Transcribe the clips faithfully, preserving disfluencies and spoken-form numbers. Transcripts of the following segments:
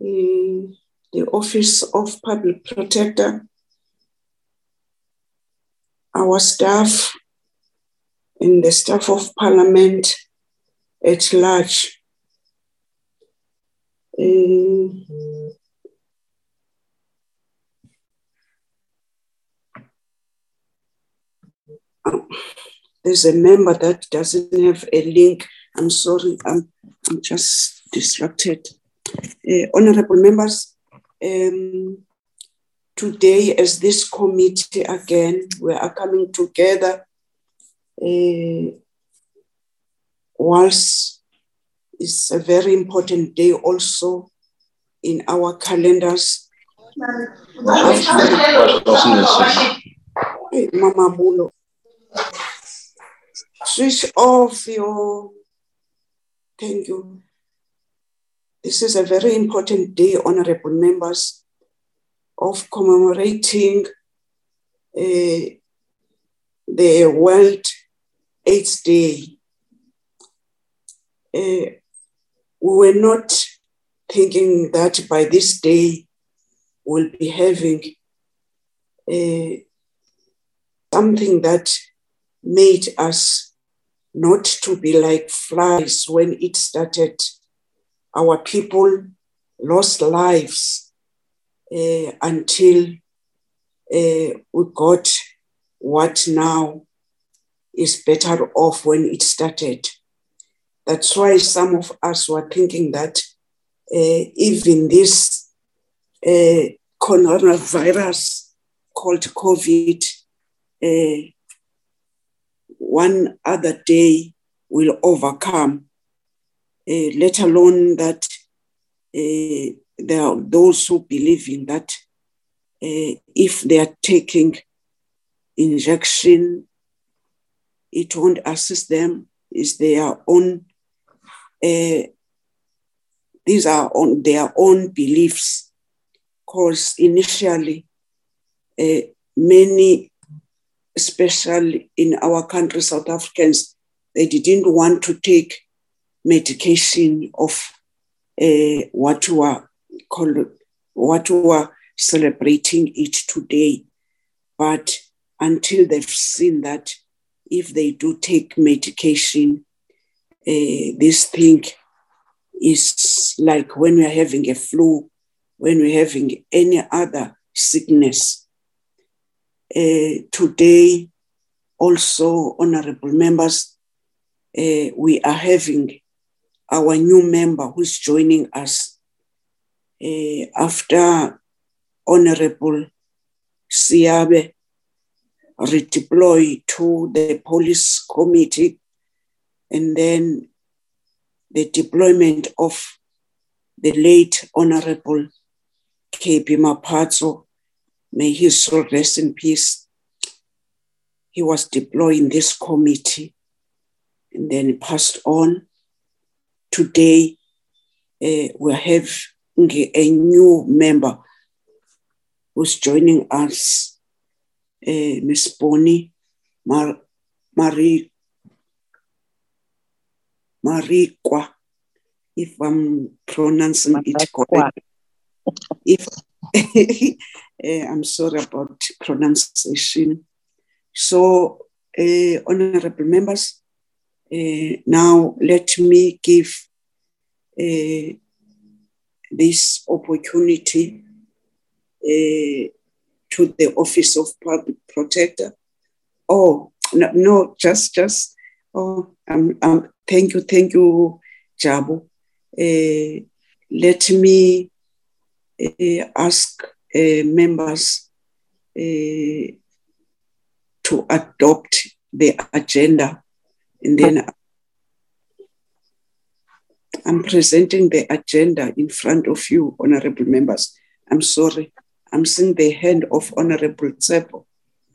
uh, the Office of Public Protector, our staff, and the staff of Parliament at large. Uh, there's a member that doesn't have a link. I'm sorry, I'm, I'm just distracted. Uh, honorable members, um, today as this committee again, we are coming together uh, whilst it's a very important day also in our calendars. Hey, Mama Bulo, switch off your, thank you. This is a very important day, honorable members, of commemorating uh, the World AIDS Day. Uh, we were not thinking that by this day we'll be having uh, something that made us not to be like flies when it started. Our people lost lives uh, until uh, we got what now is better off when it started. That's why some of us were thinking that uh, even this uh, coronavirus called COVID, uh, one other day will overcome, uh, let alone that uh, there are those who believe in that uh, if they are taking injection, it won't assist them. It's their own, uh, these are on their own beliefs, because initially uh, many, especially in our country, South Africans, they didn't want to take medication of uh, what we are called, what we are celebrating it today. But until they've seen that if they do take medication, uh, this thing is like when we're having a flu, when we're having any other sickness. Uh, today, also, honorable members, uh, we are having our new member who's joining us uh, after Honorable Siabe redeployed to the police committee, and then the deployment of the late Honorable K P Mapatso, may his soul rest in peace. He was deployed in this committee and then he passed on. Today, uh, we have a new member who's joining us, uh, Miss Bonnie Mar- Marie Mariqua, if I'm pronouncing it correctly. If uh, I'm sorry about pronunciation. So, uh, honorable members, uh, now let me give uh, this opportunity uh, to the Office of Public Protector. Oh, no, no just, just, oh, um, um, thank you, thank you, Jabu. Uh, let me uh, ask uh, members uh, to adopt the agenda, and then I'm presenting the agenda in front of you, honorable members. I'm sorry, I'm seeing the hand of Honorable Tsepo.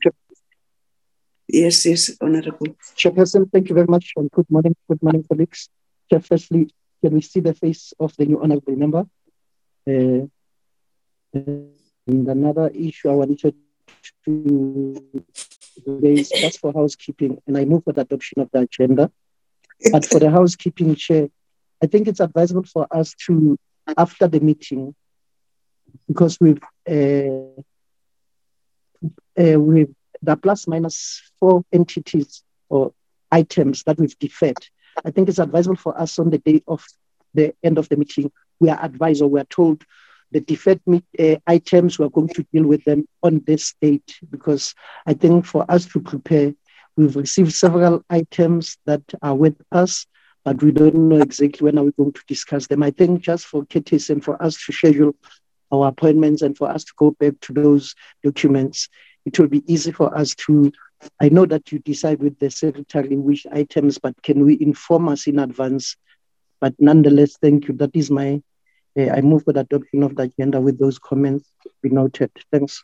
Yes, yes, Honorable. Chairperson, thank you very much, and good morning, good morning, colleagues. Chair, firstly, can we see the face of the new honorable member? Uh, and another issue I wanted to raise just for housekeeping, and I move for the adoption of the agenda. But for the housekeeping, Chair, I think it's advisable for us to after the meeting, because we've uh, uh, with the plus minus four entities or items that we've deferred, I think it's advisable for us on the day of the end of the meeting, we are advised or we are told the deferred meet, uh, items, we're going to deal with them on this date, because I think for us to prepare, we've received several items that are with us, but we don't know exactly when are we going to discuss them. I think just for courtesy and for us to schedule our appointments and for us to go back to those documents, it will be easy for us to, I know that you decide with the secretary which items, but can we inform us in advance? But nonetheless, thank you. That is my, uh, I move for the adoption of the agenda with those comments be noted. Thanks.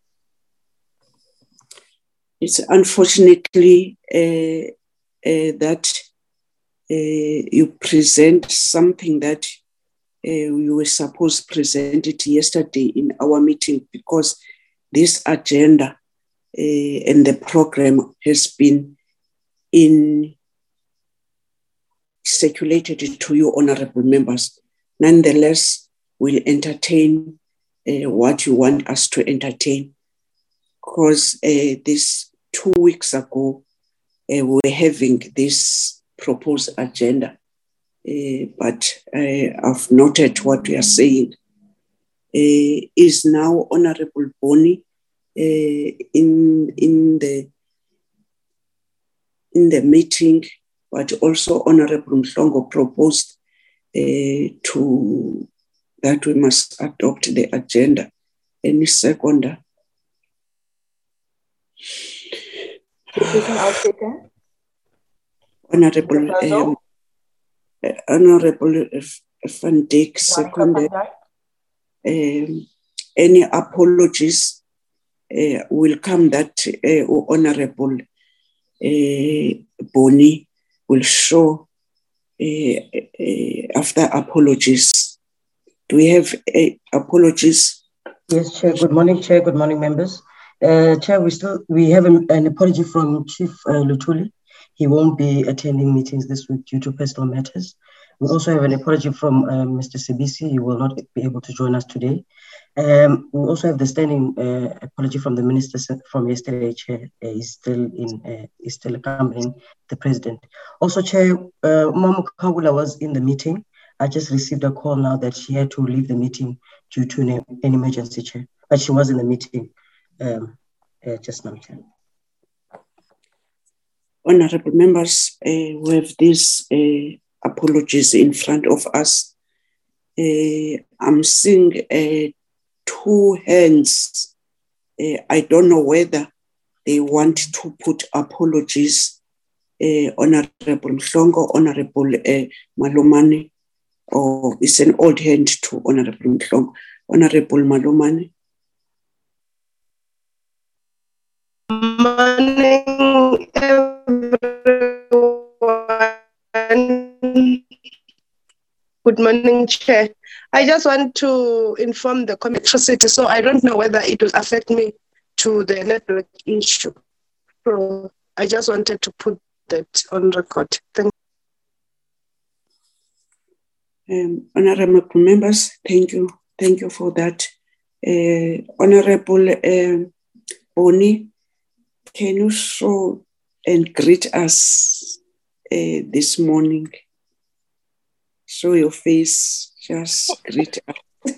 It's unfortunately uh, uh, that uh, you present something that uh, we were supposed to present it yesterday in our meeting, because this agenda uh, and the program has been in circulated to you, honorable members. Nonetheless, we'll entertain uh, what you want us to entertain, because uh, this two weeks ago, uh, we were having this proposed agenda, uh, but uh, I've noted what we are saying. Uh, is now Honorable Boni uh, in, in, the, in the meeting, but also Honorable Mhlongo proposed uh, to that we must adopt the agenda. Any seconder? Honorable um, Honorable Van Dijk seconded. Um, any apologies uh, will come that uh, Honorable uh, Boni will show uh, uh, after apologies. Do we have uh, apologies? Yes, Chair. Good morning, Chair. Good morning, members. Uh, Chair, we still we have an, an apology from Chief uh, Luthuli. He won't be attending meetings this week due to personal matters. We also have an apology from uh, Mister Sibisi. He will not be able to join us today. Um, we also have the standing uh, apology from the minister from yesterday, Chair. Uh, he's still in, uh, he's still accompanying the president. Also, Chair, uh, Mamu Kawula was in the meeting. I just received a call now that she had to leave the meeting due to an, an emergency, Chair. But she was in the meeting um, uh, just now, Chair. Honorable members, uh, we have these uh, apologies in front of us. Uh, I'm seeing uh, two hands. Uh, I don't know whether they want to put apologies. Uh, Honorable Mhlongo, Honorable uh, Malomane, or it's an old hand to Honorable Mhlongo. Honorable Malomane. Morning, everyone. Good morning, Chair. I just want to inform the electricity, so I don't know whether it will affect me to the network issue. So I just wanted to put that on record. Thank you. Um, honorable members, thank you. Thank you for that. Uh, Honorable uh, Boni, can you show and greet us uh, this morning? Show your face, just greet us.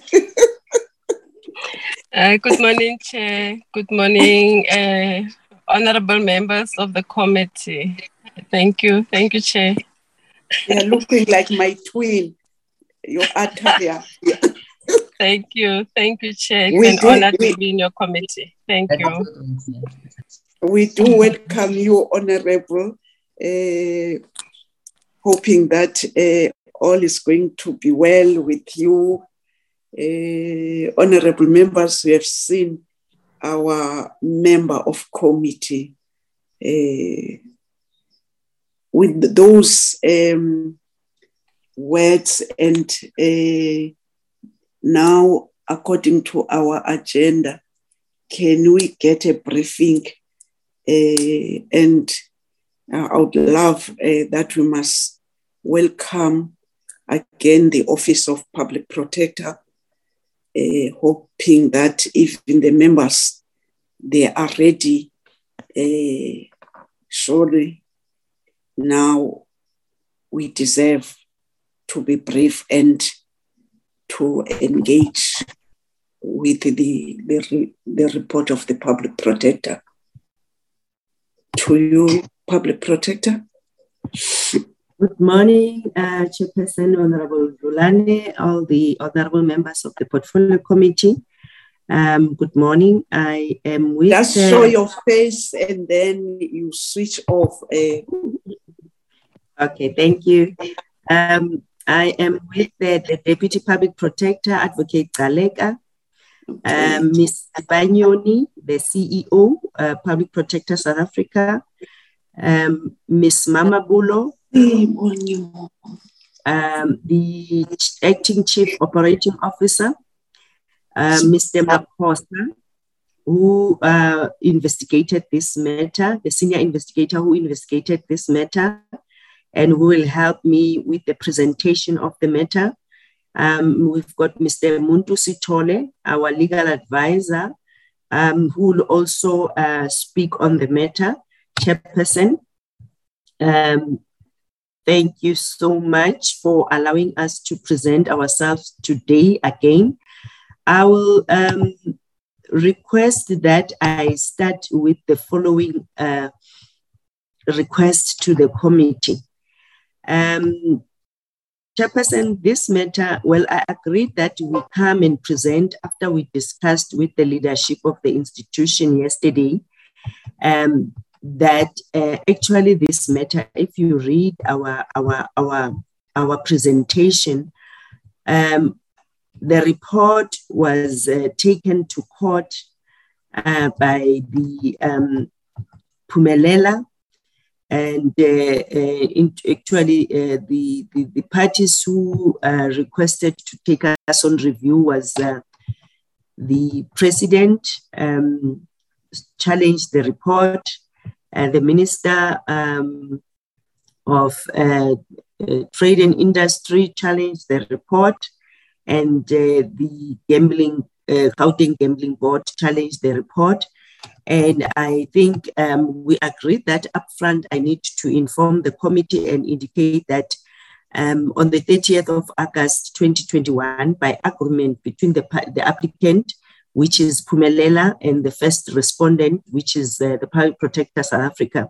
uh, good morning, Chair. Good morning, uh, honorable members of the committee. Thank you. Thank you, Chair. They are looking like my twin, your Atalia. Thank you. Thank you, Chair. It's we an do, honor we, to be in your committee. Thank you. We do welcome you, Honorable, uh, hoping that uh, all is going to be well with you. Uh, honorable members, we have seen our member of committee uh, with those um, words, and uh, now, according to our agenda, can we get a briefing? Uh, and uh, I would love uh, that we must welcome again, the Office of Public Protector, uh, hoping that even the members, they are ready. Uh, surely now we deserve to be brief and to engage with the, the, the report of the Public Protector. To you, Public Protector. Good morning, uh, Chairperson, Honorable Rulane, all the honorable members of the Portfolio Committee. Um, good morning. I am with... Just uh, show your face and then you switch off. Uh... Okay, thank you. Um, I am with the, the Deputy Public Protector, Advocate Gcaleka, Okay. um, Miz Banyoni, the C E O, uh, Public Protector South Africa, um, Miz Mama Bulo, um, the Acting Chief Operating Officer, uh, Mister Maposa, who uh, investigated this matter, the senior investigator who investigated this matter, and who will help me with the presentation of the matter. Um, we've got Mister Muntu Sithole, our legal advisor, um, who will also uh, speak on the matter. Chairperson, um, thank you so much for allowing us to present ourselves today again. I will um, request that I start with the following uh, request to the committee. Um, Chairperson, this matter, well, I agreed that we come and present after we discussed with the leadership of the institution yesterday, um, that uh, actually this matter, if you read our, our, our, our presentation, um, the report was uh, taken to court uh, by the um, Phumelela, and uh, uh, in, actually uh, the, the, the parties who uh, requested to take us on review was uh, the president um, challenged the report, and the minister um, of uh, uh, trade and industry challenged the report, and uh, the gambling, uh, Gauteng Gambling Board challenged the report. And I think um, we agreed that upfront I need to inform the committee and indicate that um, on the thirtieth of August twenty twenty-one, by agreement between the, the applicant, which is Phumelela, and the first respondent, which is uh, the Public Protector South Africa,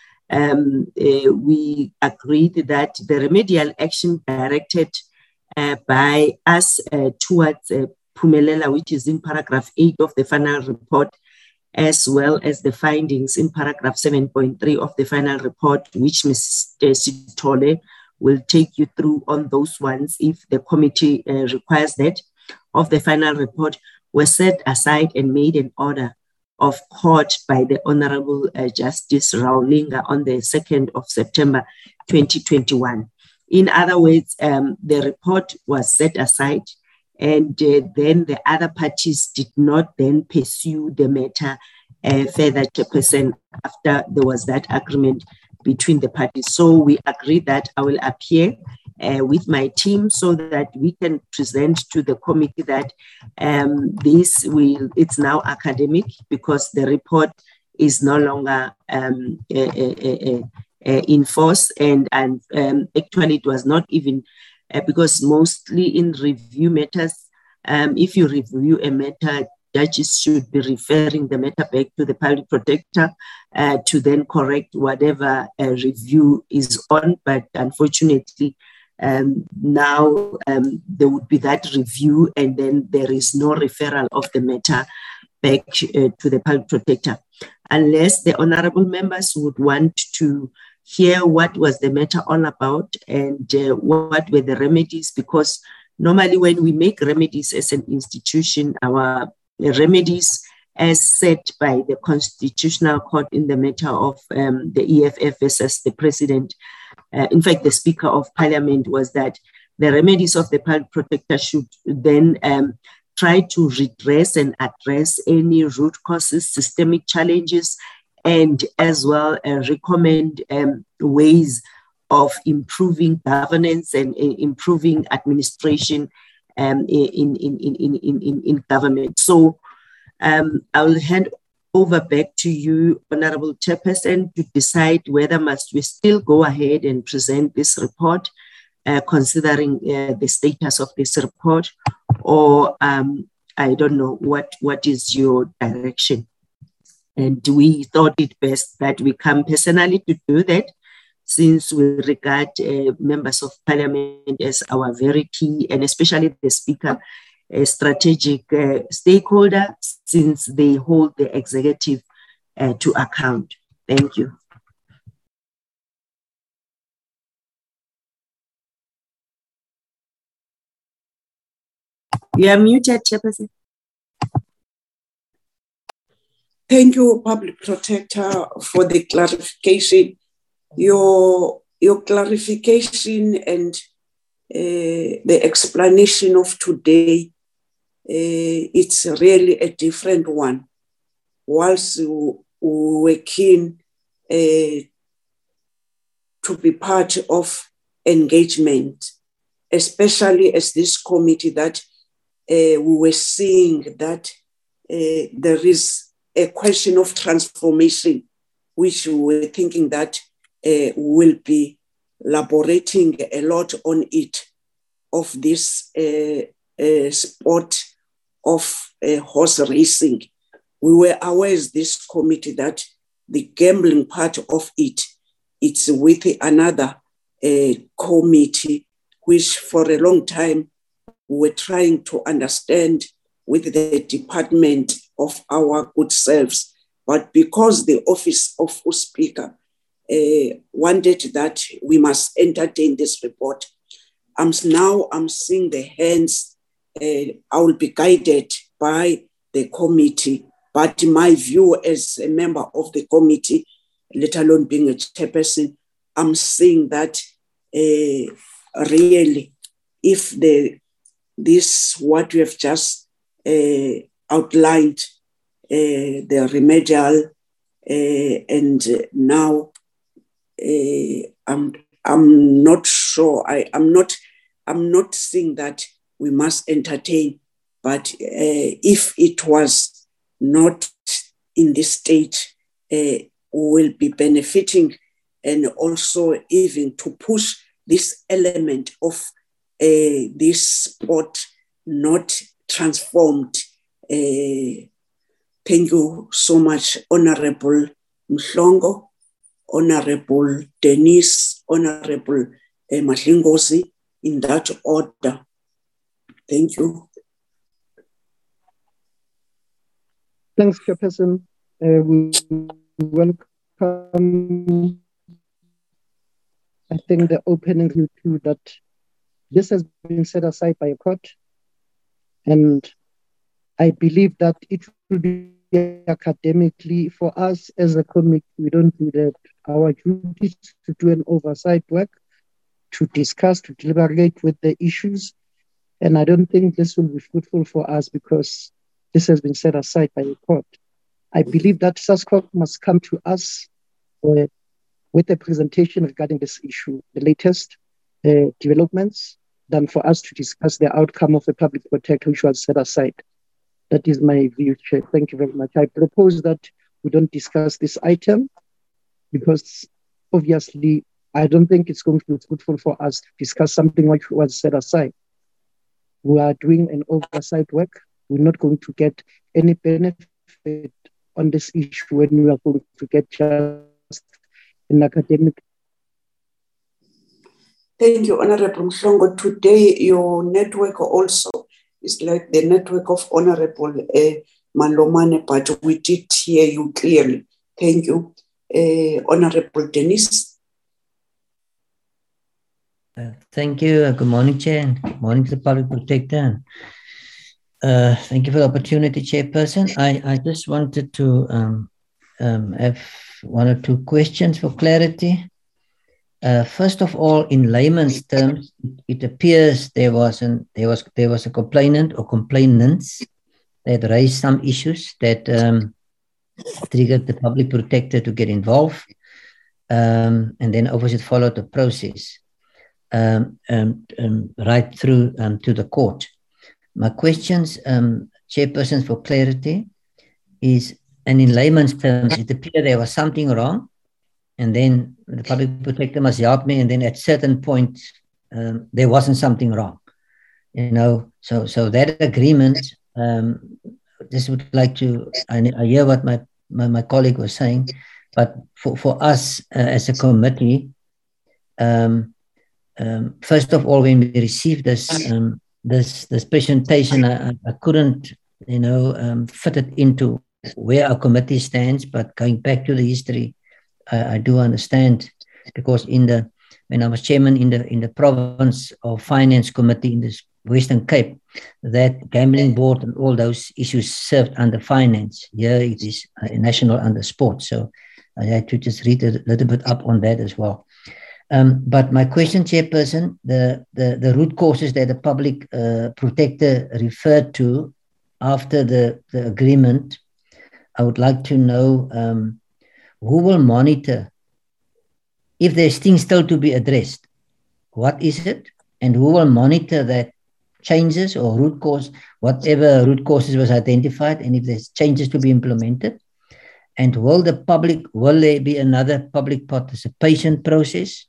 um, uh, we agreed that the remedial action directed uh, by us uh, towards uh, Phumelela, which is in paragraph eight of the final report, as well as the findings in paragraph seven point three of the final report, which Mister Sithole will take you through on those ones if the committee uh, requires that, of the final report, were set aside and made an order of court by the Honorable uh, Justice Rawlinga on the second of September twenty twenty-one. In other words, um, the report was set aside, and uh, then the other parties did not then pursue the matter uh, further, Chairperson, after there was that agreement between the parties. So we agreed that I will appear uh, with my team so that we can present to the committee that um, this will, it's now academic because the report is no longer um, uh, uh, uh, uh, in force, and, and um, actually it was not even Uh, because mostly in review matters, um, if you review a matter, judges should be referring the matter back to the Public Protector uh, to then correct whatever uh, review is on. But unfortunately, um, now um, there would be that review, and then there is no referral of the matter back uh, to the Public Protector. Unless the honorable members would want to hear what was the matter all about and uh, what were the remedies, because normally when we make remedies as an institution, our remedies as set by the Constitutional Court in the matter of um, the E F F versus the President, uh, in fact, the Speaker of Parliament, was that the remedies of the Public Protector should then um, try to redress and address any root causes, systemic challenges, and as well uh, recommend um, ways of improving governance and uh, improving administration um, in, in, in, in, in, in government. So um, I will hand over back to you, Honorable Chairperson, to decide whether must we still go ahead and present this report, uh, considering uh, the status of this report, or um, I don't know, what, what is your direction? And we thought it best that we come personally to do that, since we regard uh, members of parliament as our very key, and especially the speaker, a strategic uh, stakeholder, since they hold the executive uh, to account. Thank you. You are muted, Chairperson. Thank you, Public Protector, for the clarification. Your, your clarification and uh, the explanation of today, uh, it's really a different one. Whilst we, we were keen uh, to be part of engagement, especially as this committee that uh, we were seeing that uh, there is a question of transformation, which we were thinking that uh, we'll be elaborating a lot on it, of this uh, uh, sport of uh, horse racing. We were aware as this committee that the gambling part of it, it's with another uh, committee, which for a long time we were trying to understand with the department of our good selves. But because the office of Speaker uh, wanted that we must entertain this report, I'm now I'm seeing the hands. Uh, I will be guided by the committee, but my view as a member of the committee, let alone being a chairperson, I'm seeing that uh, really, if the this what we have just uh, outlined, uh, the remedial, uh, and now uh, I'm I'm not sure. I I'm not I'm not saying that we must entertain, but uh, if it was not in this state, uh, we will be benefiting, and also even to push this element of uh, this sport not transformed. Uh, thank you so much, Honorable Mhlongo, Honorable Denise, Honorable uh, Mahlingozi, in that order. Thank you. Thanks, Chairperson. Uh, we welcome, I think, the opening view too, that this has been set aside by a court. And I believe that it will be academically for us as a committee. We don't do that. Our duty is to do an oversight work, to discuss, to deliberate with the issues. And I don't think this will be fruitful for us because this has been set aside by a court. I believe that SASCOC must come to us uh, with a presentation regarding this issue, the latest uh, developments, than for us to discuss the outcome of the public protector, which was set aside. That is my view, Chair. Thank you very much. I propose that we don't discuss this item because obviously I don't think it's going to be fruitful for us to discuss something which was set aside. We are doing an oversight work. We're not going to get any benefit on this issue when we are going to get just an academic. Thank you, Honorable Mhlongo. Today, your network also is like the network of Honorable uh, Malomane, but we did hear you clearly. Thank you. Uh, Honorable Denise. Uh, thank you. Uh, good morning, Chair, and good morning to the Public Protector. Uh, thank you for the opportunity, Chairperson. I, I just wanted to um, um, have one or two questions for clarity. Uh, first of all, in layman's terms, it appears there was an there was there was a complainant or complainants that raised some issues that um, triggered the Public Protector to get involved. um, and then obviously it followed the process um, um, um, right through um, to the court. My questions, um, Chairperson, for clarity is, and in layman's terms, it appeared there was something wrong, and then the public protector must help me, and then at certain point, um, there wasn't something wrong. You know, so so that agreement, um, just would like to, I, I hear what my, my, my colleague was saying, but for, for us uh, as a committee, um, um, first of all, when we received this um, this this presentation, I, I couldn't, you know, um, fit it into where our committee stands. But going back to the history, I, I do understand, because in the when I was chairman in the in the province of finance committee in this Western Cape, that gambling board and all those issues served under finance. Here it is uh, national under sports. So I had to just read a little bit up on that as well. Um, but my question, Chairperson, the, the, the root causes that the public uh, protector referred to after the, the agreement, I would like to know um, who will monitor if there's things still to be addressed. What is it? And who will monitor that changes or root cause, whatever root causes was identified, and if there's changes to be implemented? And will the public, will there be another public participation process?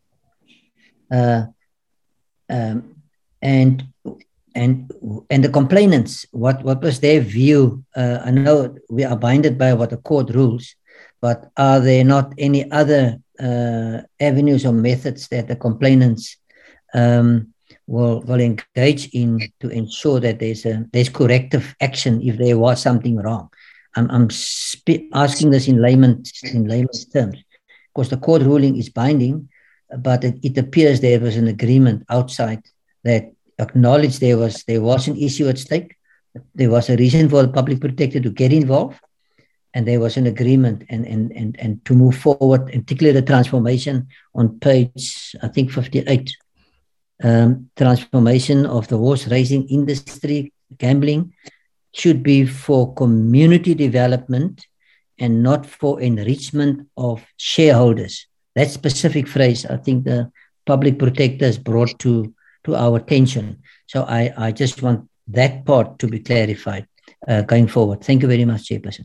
Uh, um, and and and the complainants, what, what was their view? Uh, I know we are binded by what the court rules, but are there not any other uh, avenues or methods that the complainants um, will will engage in to ensure that there's a there's corrective action if there was something wrong? I'm I'm asking this in layman's in layman's terms, because the court ruling is binding, but it, it appears there was an agreement outside that acknowledged there was there was an issue at stake. There was a reason for the public protector to get involved, and there was an agreement and and and and to move forward, and particularly the transformation on page I think fifty-eight, um, transformation of the horse racing industry, gambling, should be for community development and not for enrichment of shareholders. That specific phrase, I think the public protectors brought to, to our attention. So I, I just want that part to be clarified uh, going forward. Thank you very much, Chairperson.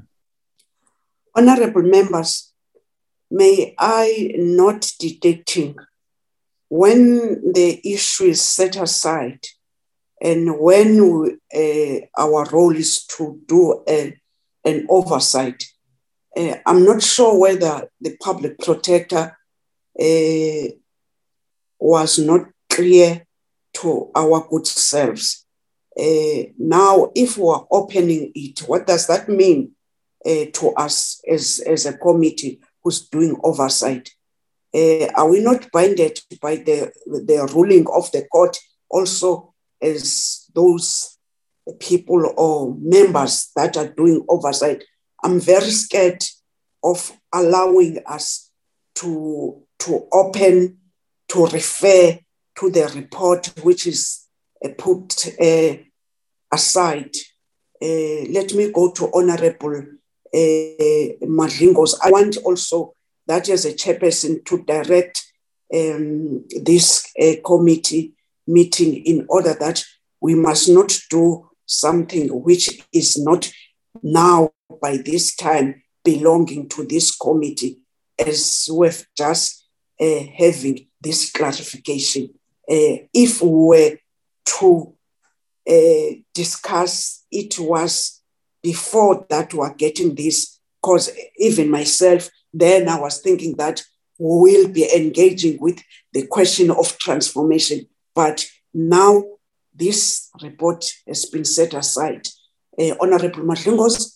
Honorable members, may I not detecting when the issue is set aside and when we, uh, our role is to do a, an oversight, uh, I'm not sure whether the public protector uh, was not clear to our good selves. Uh, now, if we're opening it, what does that mean uh, to us as, as a committee who's doing oversight? Uh, are we not binded by the, the ruling of the court also as those people or members that are doing oversight? I'm very scared of allowing us to, to open, to refer to the report which is uh, put uh, aside. Uh, let me go to Honorable uh, Madlingos. I want also that as a chairperson to direct um, this uh, committee meeting in order that we must not do something which is not now by this time belonging to this committee, as we've just uh, having this clarification. Uh, if we were to uh, discuss, it was before that we are getting this, because even myself, then I was thinking that we will be engaging with the question of transformation. But now this report has been set aside. Uh, Honorable Madlingos.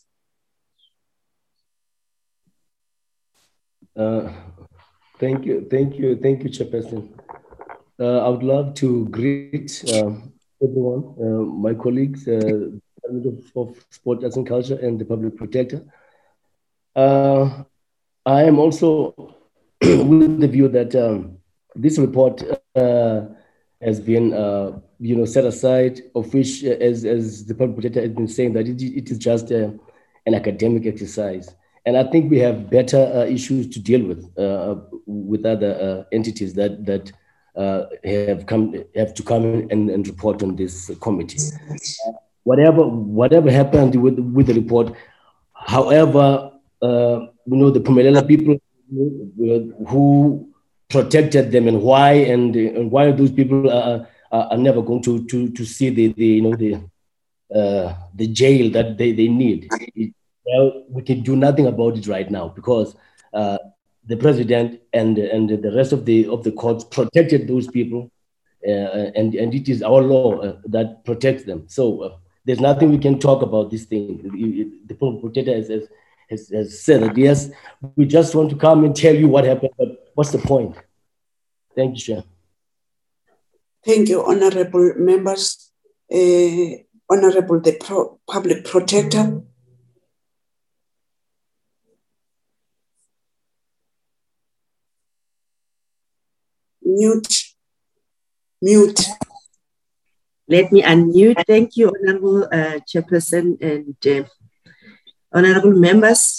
Uh, thank you, thank you, thank you, Chairperson. Uh, I would love to greet uh, everyone, uh, my colleagues, uh, Department of, of Sport, Arts and Culture, and the Public Protector. Uh, I am also with the view that um, this report uh, has been, uh, you know, set aside, of which, uh, as, as the Public Protector has been saying, that it, it is just uh, an academic exercise. and I think we have better uh, issues to deal with uh, with other uh, entities that that uh, have come have to come and, and report on this committee. Whatever whatever happened with with the report, however, uh, you know, the Phumelela people who protected them and why and, and why those people are, are never going to to to see the, the you know the uh, the jail that they, they need. It, well, we can do nothing about it right now because uh, the president and and the rest of the of the courts protected those people, uh, and and it is our law uh, that protects them. So uh, there's nothing we can talk about this thing. The protector has, has, has, has said that yes, we just want to come and tell you what happened, but what's the point? Thank you, Chair. Thank you, honorable members. Uh, honorable the Pro Public Protector. Mute. Mute. Let me unmute. Thank you, Honorable uh, Chairperson and uh, honorable members.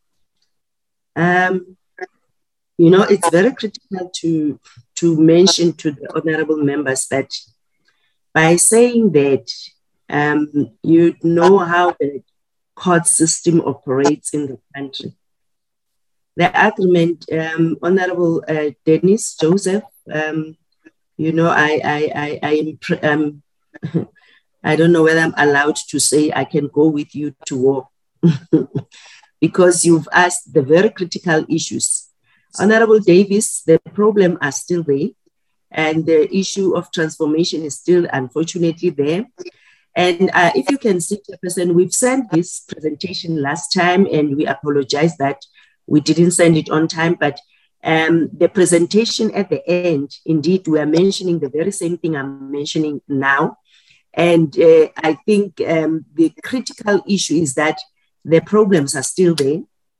Um, you know, it's very critical to, to mention to the honorable members that by saying that um, you know how the court system operates in the country. The argument, um, Honorable uh, Dennis Joseph, um, you know, I, I, I, I am, um, I don't know whether I'm allowed to say I can go with you to war because you've asked the very critical issues. Honorable Davis, the problem are still there and the issue of transformation is still unfortunately there. And uh, if you can see, Chairperson, we've sent this presentation last time and we apologize that we didn't send it on time, but um, the presentation at the end, indeed, we are mentioning the very same thing I'm mentioning now. And uh, I think um, the critical issue is that the problems are still there.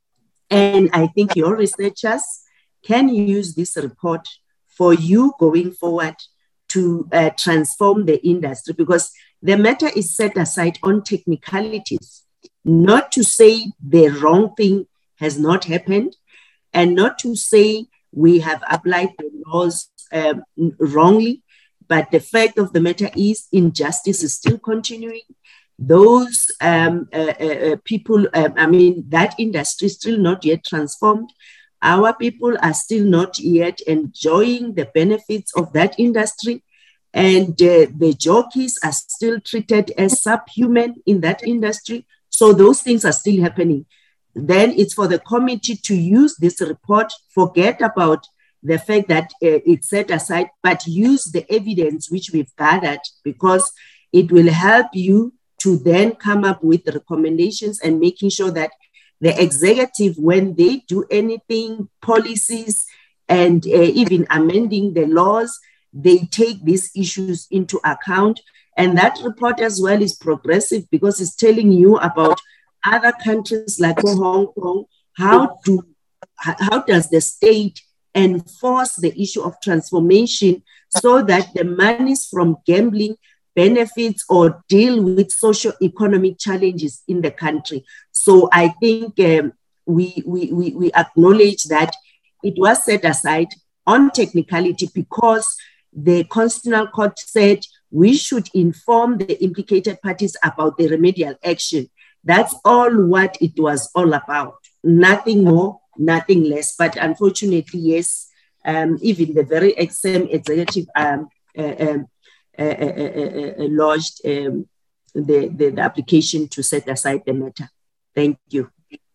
And I think your researchers can use this report for you going forward to uh, transform the industry, because the matter is set aside on technicalities, not to say the wrong thing has not happened, and not to say we have applied the laws um, wrongly, but the fact of the matter is injustice is still continuing. Those um, uh, uh, people, uh, I mean, that industry is still not yet transformed. Our people are still not yet enjoying the benefits of that industry. And uh, the jockeys are still treated as subhuman in that industry. So those things are still happening. Then it's for the committee to use this report, forget about the fact that uh, it's set aside, but use the evidence which we've gathered, because it will help you to then come up with the recommendations and making sure that the executive, when they do anything, policies, and uh, even amending the laws, they take these issues into account. And that report as well is progressive because it's telling you about other countries like Hong Kong, how do how does the state enforce the issue of transformation so that the monies from gambling benefits or deal with socio-economic challenges in the country. So I think um, we, we, we, we acknowledge that it was set aside on technicality because the Constitutional Court said we should inform the implicated parties about the remedial action. That's all what it was all about. Nothing more, nothing less. But unfortunately, yes, um, even the very same executive um, uh, um, uh, uh, uh, uh, lodged um, the, the, the application to set aside the matter. Thank you.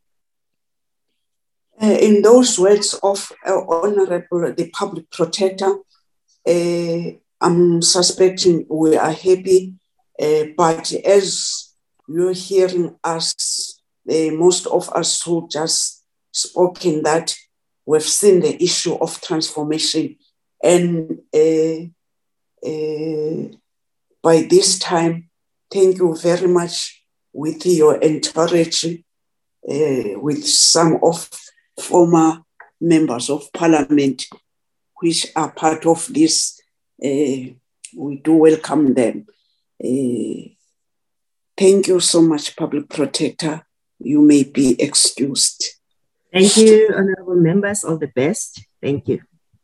Uh, in those words of uh, Honorable the Public Protector, uh, I'm suspecting we are happy, uh, but as you're hearing us, uh, most of us who just spoken that we've seen the issue of transformation. And uh, uh, by this time, thank you very much with your entourage, uh, with some of former members of parliament, which are part of this. Uh, we do welcome them. Uh, Thank you so much, Public Protector. You may be excused. Thank you, honorable members. All the best. Thank you.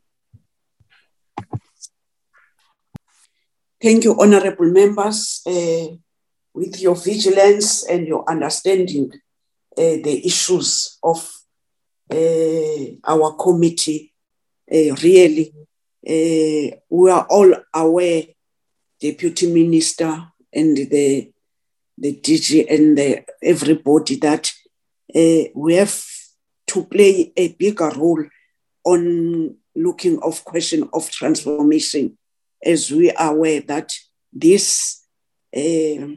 Thank you, honorable members. Uh, with your vigilance and your understanding uh, the issues of uh, our committee, uh, really, uh, we are all aware, Deputy Minister and the, the D G and the, everybody, that uh, we have to play a bigger role on looking of question of transformation, as we are aware that this uh,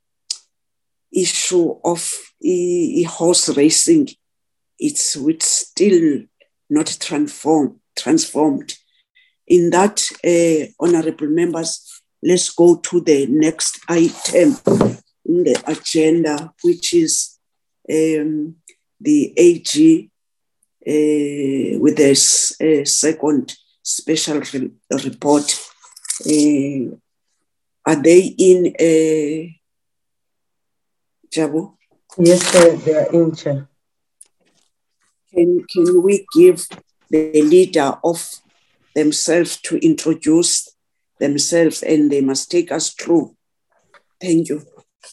issue of uh, horse racing, it's, it's still not transform, transformed. In that, uh, honorable members, let's go to the next item in the agenda, which is um, the A G uh, with this uh, second special re report. Uh, are they in uh, Jabu? Yes, sir, they are in, Chair. Can, can we give the leader of themselves to introduce themselves, and they must take us through? Thank you.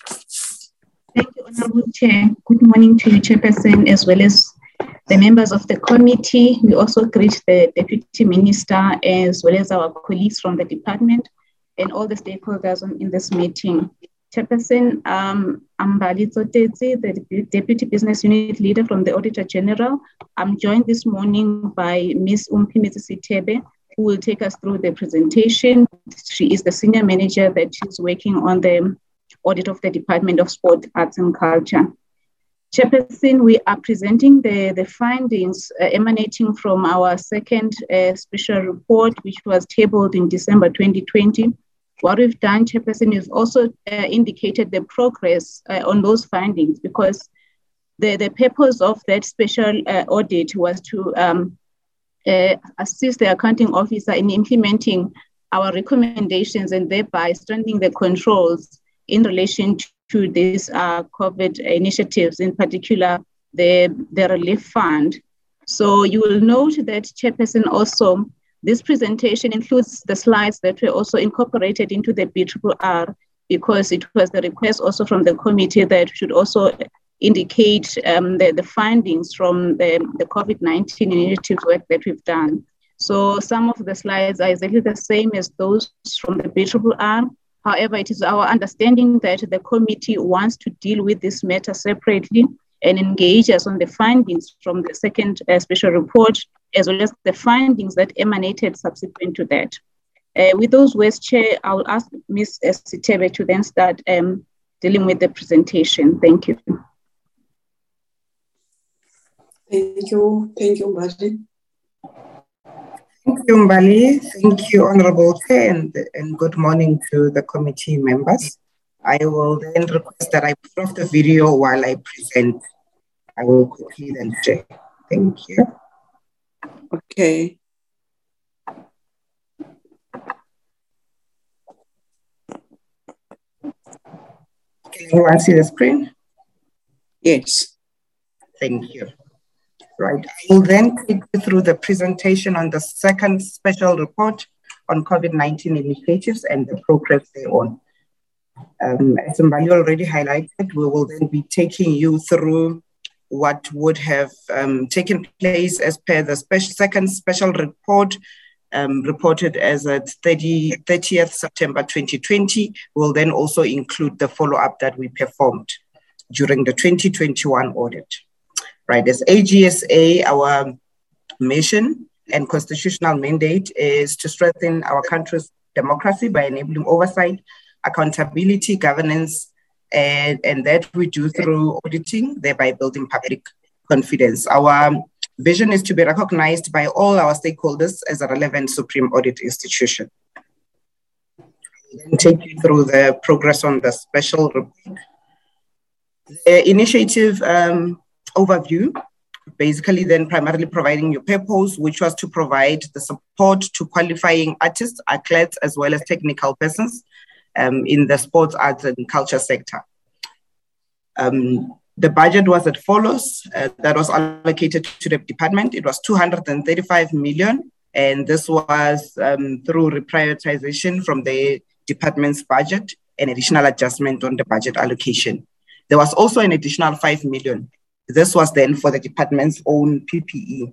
Thank you, Honorable Chair. Good morning to you, Chairperson, as well as the members of the committee. We also greet the Deputy Minister, as well as our colleagues from the department and all the stakeholders in this meeting. Chairperson, um, I'm Mbali Tsotetsi, the Deputy Business Unit Leader from the Auditor General. I'm joined this morning by Miz Umphimitsi Sithebe, who will take us through the presentation. She is the Senior Manager that is working on the audit of the Department of Sport, Arts and Culture. Chairperson, we are presenting the, the findings uh, emanating from our second uh, special report, which was tabled in December twenty twenty. What we've done, Chairperson, is also uh, indicated the progress uh, on those findings, because the, the purpose of that special uh, audit was to um, uh, assist the accounting officer in implementing our recommendations and thereby strengthening the controls in relation to, to these uh, COVID initiatives, in particular the, the relief fund. So you will note that, Chairperson, also this presentation includes the slides that were also incorporated into the B R R R, because it was the request also from the committee that should also indicate um, the, the findings from the, the COVID nineteen initiative work that we've done. So some of the slides are exactly the same as those from the B R R R. However, it is our understanding that the committee wants to deal with this matter separately and engage us on the findings from the second uh, special report, as well as the findings that emanated subsequent to that. Uh, with those words, Chair, I will ask Miz Sithebe to then start um, dealing with the presentation. Thank you. Thank you. Thank you, Mbali. Thank you, Mbali. Thank you, Honorable Chair, and, and good morning to the committee members. I will then request that I put off the video while I present. I will quickly then share. Thank you. Okay. Can everyone see the screen? Yes. Thank you. Right. I will then take you through the presentation on the second special report on COVID nineteen initiatives and the progress thereon. Um, as Mbali already highlighted, we will then be taking you through what would have um, taken place as per the special, second special report um, reported as at thirtieth September twenty twenty. We'll then also include the follow-up that we performed during the twenty twenty-one audit. Right, as A G S A, our mission and constitutional mandate is to strengthen our country's democracy by enabling oversight, accountability, governance, and, and that we do through auditing, thereby building public confidence. Our vision is to be recognized by all our stakeholders as a relevant supreme audit institution. I'll take you through the progress on the special report. The initiative um, overview, basically then primarily providing your purpose, which was to provide the support to qualifying artists, athletes, as well as technical persons um, in the sports, arts, and culture sector. Um, The budget was as follows. Uh, that was allocated to the department. It was two hundred thirty-five million, and this was um, through reprioritization from the department's budget and additional adjustment on the budget allocation. There was also an additional five million. This was then for the department's own P P E.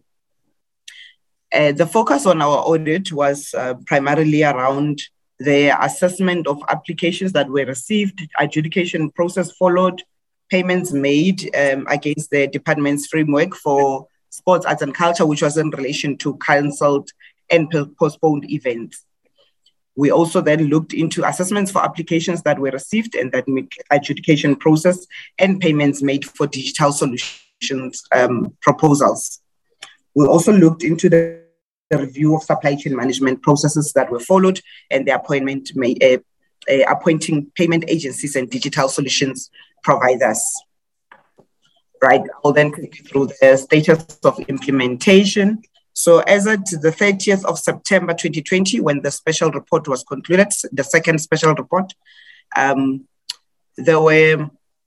Uh, the focus on our audit was uh, primarily around the assessment of applications that were received, adjudication process followed, payments made um, against the department's framework for sports, arts and culture, which was in relation to cancelled and postponed events. We also then looked into assessments for applications that were received and that make adjudication process and payments made for digital solutions um, proposals. We also looked into the, the review of supply chain management processes that were followed and the appointment made, uh, uh, appointing payment agencies and digital solutions providers. Right, I'll then take you through the status of implementation. So as at the thirtieth of September twenty twenty, when the special report was concluded, the second special report, um, there were,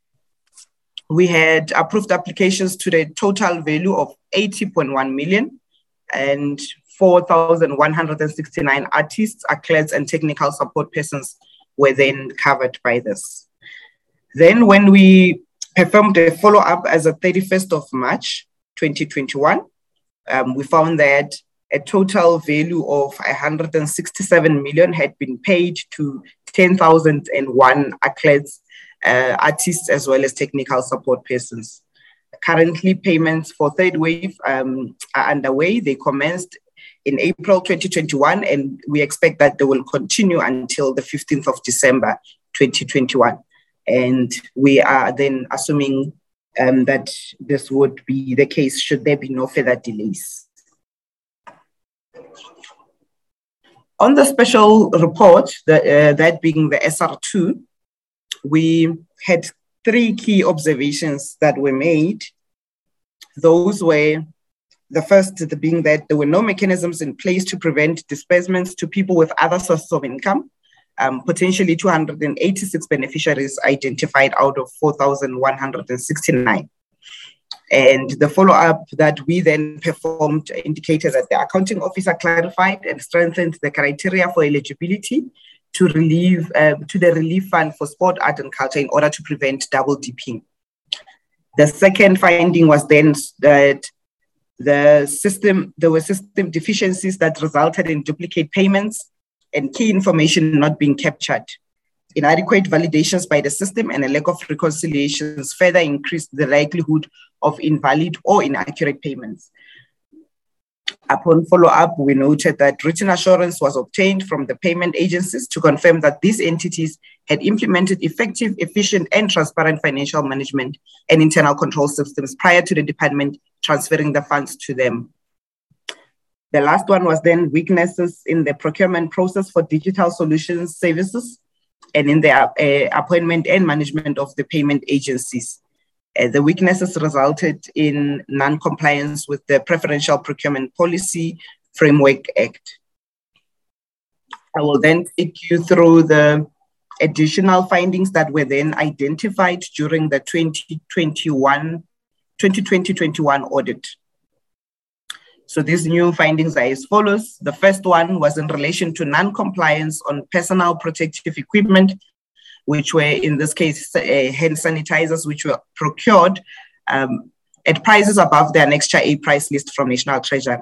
we had approved applications to the total value of eighty point one million and four thousand one hundred sixty-nine artists, athletes, and technical support persons were then covered by this. Then when we performed a follow-up as of thirty-first of March twenty twenty-one, um, we found that a total value of one hundred sixty-seven million had been paid to ten thousand one athletes, uh, artists, as well as technical support persons. Currently, payments for third wave um, are underway. They commenced in April twenty twenty-one, and we expect that they will continue until the fifteenth of December twenty twenty-one. And we are then assuming um, that this would be the case should there be no further delays. On the special report, the, uh, that being the S R two, we had three key observations that were made. Those were, the first being that there were no mechanisms in place to prevent disbursements to people with other sources of income. Um, potentially two hundred eighty-six beneficiaries identified out of four thousand one hundred sixty-nine. And the follow-up that we then performed indicated that the accounting officer clarified and strengthened the criteria for eligibility to relieve uh, to the relief fund for sport, art and culture in order to prevent double dipping. The second finding was then that the system, there were system deficiencies that resulted in duplicate payments and key information not being captured. Inadequate validations by the system and a lack of reconciliations further increased the likelihood of invalid or inaccurate payments. Upon follow-up, we noted that written assurance was obtained from the payment agencies to confirm that these entities had implemented effective, efficient, and transparent financial management and internal control systems prior to the department transferring the funds to them. The last one was then weaknesses in the procurement process for digital solutions services and in the uh, appointment and management of the payment agencies. Uh, the weaknesses resulted in non-compliance with the Preferential Procurement Policy Framework Act. I will then take you through the additional findings that were then identified during the twenty twenty-one, twenty twenty twenty-one audit. So these new findings are as follows. The first one was in relation to non-compliance on personal protective equipment, which were in this case uh, hand sanitizers, which were procured um, at prices above the Annexure A price list from National Treasury.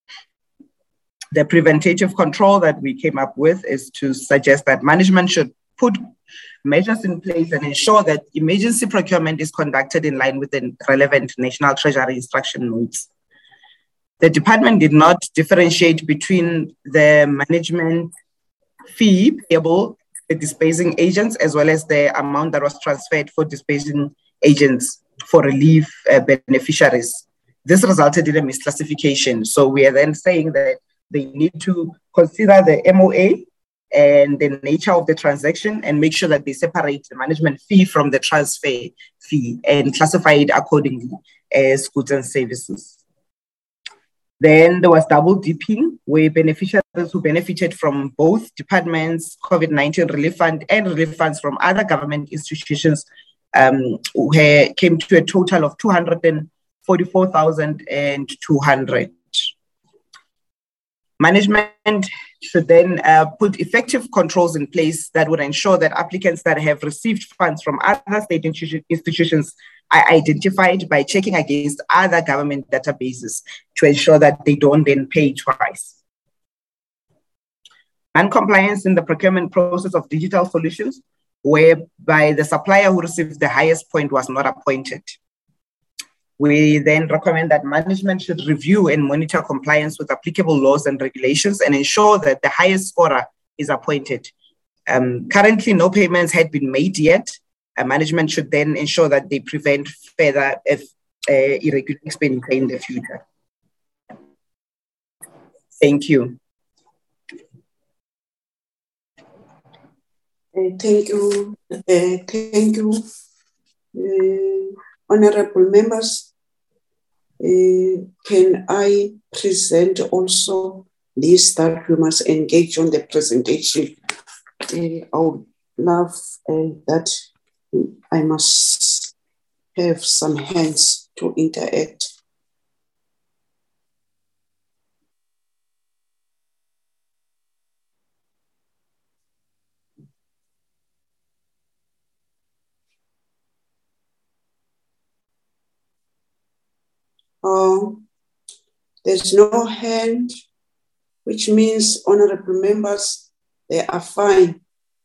The preventative control that we came up with is to suggest that management should put measures in place and ensure that emergency procurement is conducted in line with the relevant National Treasury instruction notes. The department did not differentiate between the management fee payable to the disbursing agents as well as the amount that was transferred for disbursing agents for relief uh, beneficiaries. This resulted in a misclassification. So we are then saying that they need to consider the M O A and the nature of the transaction and make sure that they separate the management fee from the transfer fee and classify it accordingly as goods and services. Then there was double dipping, where beneficiaries who benefited from both departments' COVID nineteen relief fund and relief funds from other government institutions um, came to a total of two hundred forty-four thousand two hundred. Management should then uh, put effective controls in place that would ensure that applicants that have received funds from other state institutions are identified by checking against other government databases to ensure that they don't then pay twice. Non-compliance in the procurement process of digital solutions, whereby the supplier who received the highest point was not appointed. We then recommend that management should review and monitor compliance with applicable laws and regulations and ensure that the highest scorer is appointed. Um, currently, no payments had been made yet. Uh, management should then ensure that they prevent further if, uh, irregular expenditure in the future. Thank you. Uh, thank you. Uh, thank you, uh, honorable members. Uh, can I present also this that we must engage on the presentation? Uh, I would love uh, that I must have some hands to interact. Uh, there's no hand, which means, honorable members, they are fine.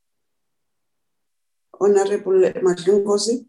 Honorable Madlingozi.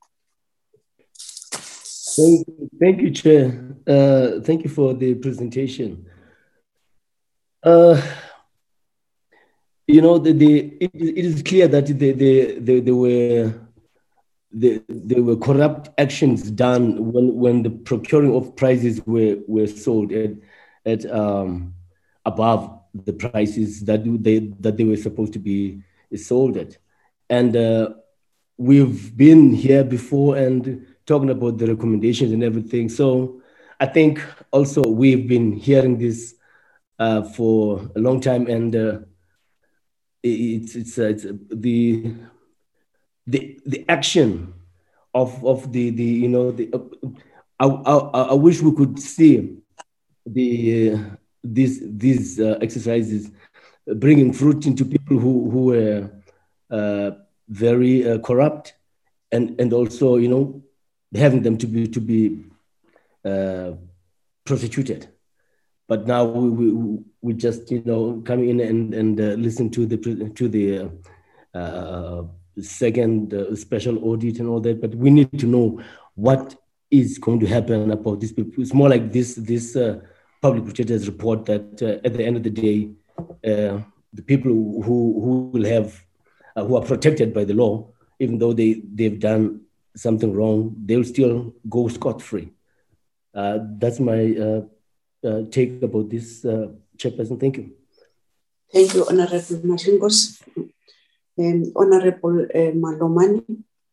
Thank you, thank you, Chair. Uh, thank you for the presentation. Uh, you know, the, the, it, it is clear that they, they, they, they were There, there were corrupt actions done when, when the procuring of prices were, were sold at, at um, above the prices that they, that they were supposed to be sold at. And uh, we've been here before and talking about the recommendations and everything. So I think also we've been hearing this uh, for a long time, and uh, it's, it's, uh, it's the, The, the action of, of the, the, you know, the, uh, I, I, I wish we could see the, uh, these, these uh, exercises bringing fruit into people who, who were uh, very uh, corrupt, and, and also, you know, having them to be, to be uh, prosecuted. But now we, we, we just, you know, come in and, and uh, listen to the, to the, uh, uh, second uh, special audit and all that, but we need to know what is going to happen about these people. It's more like this this uh, public prosecutor's report that uh, at the end of the day, uh, the people who who will have uh, who are protected by the law, even though they they've done something wrong, they'll still go scot-free. Uh, that's my uh, uh, take about this, uh, Chairperson. Thank you. Thank you, Honorable Madlingozi. Um, Honorable uh, Malomane.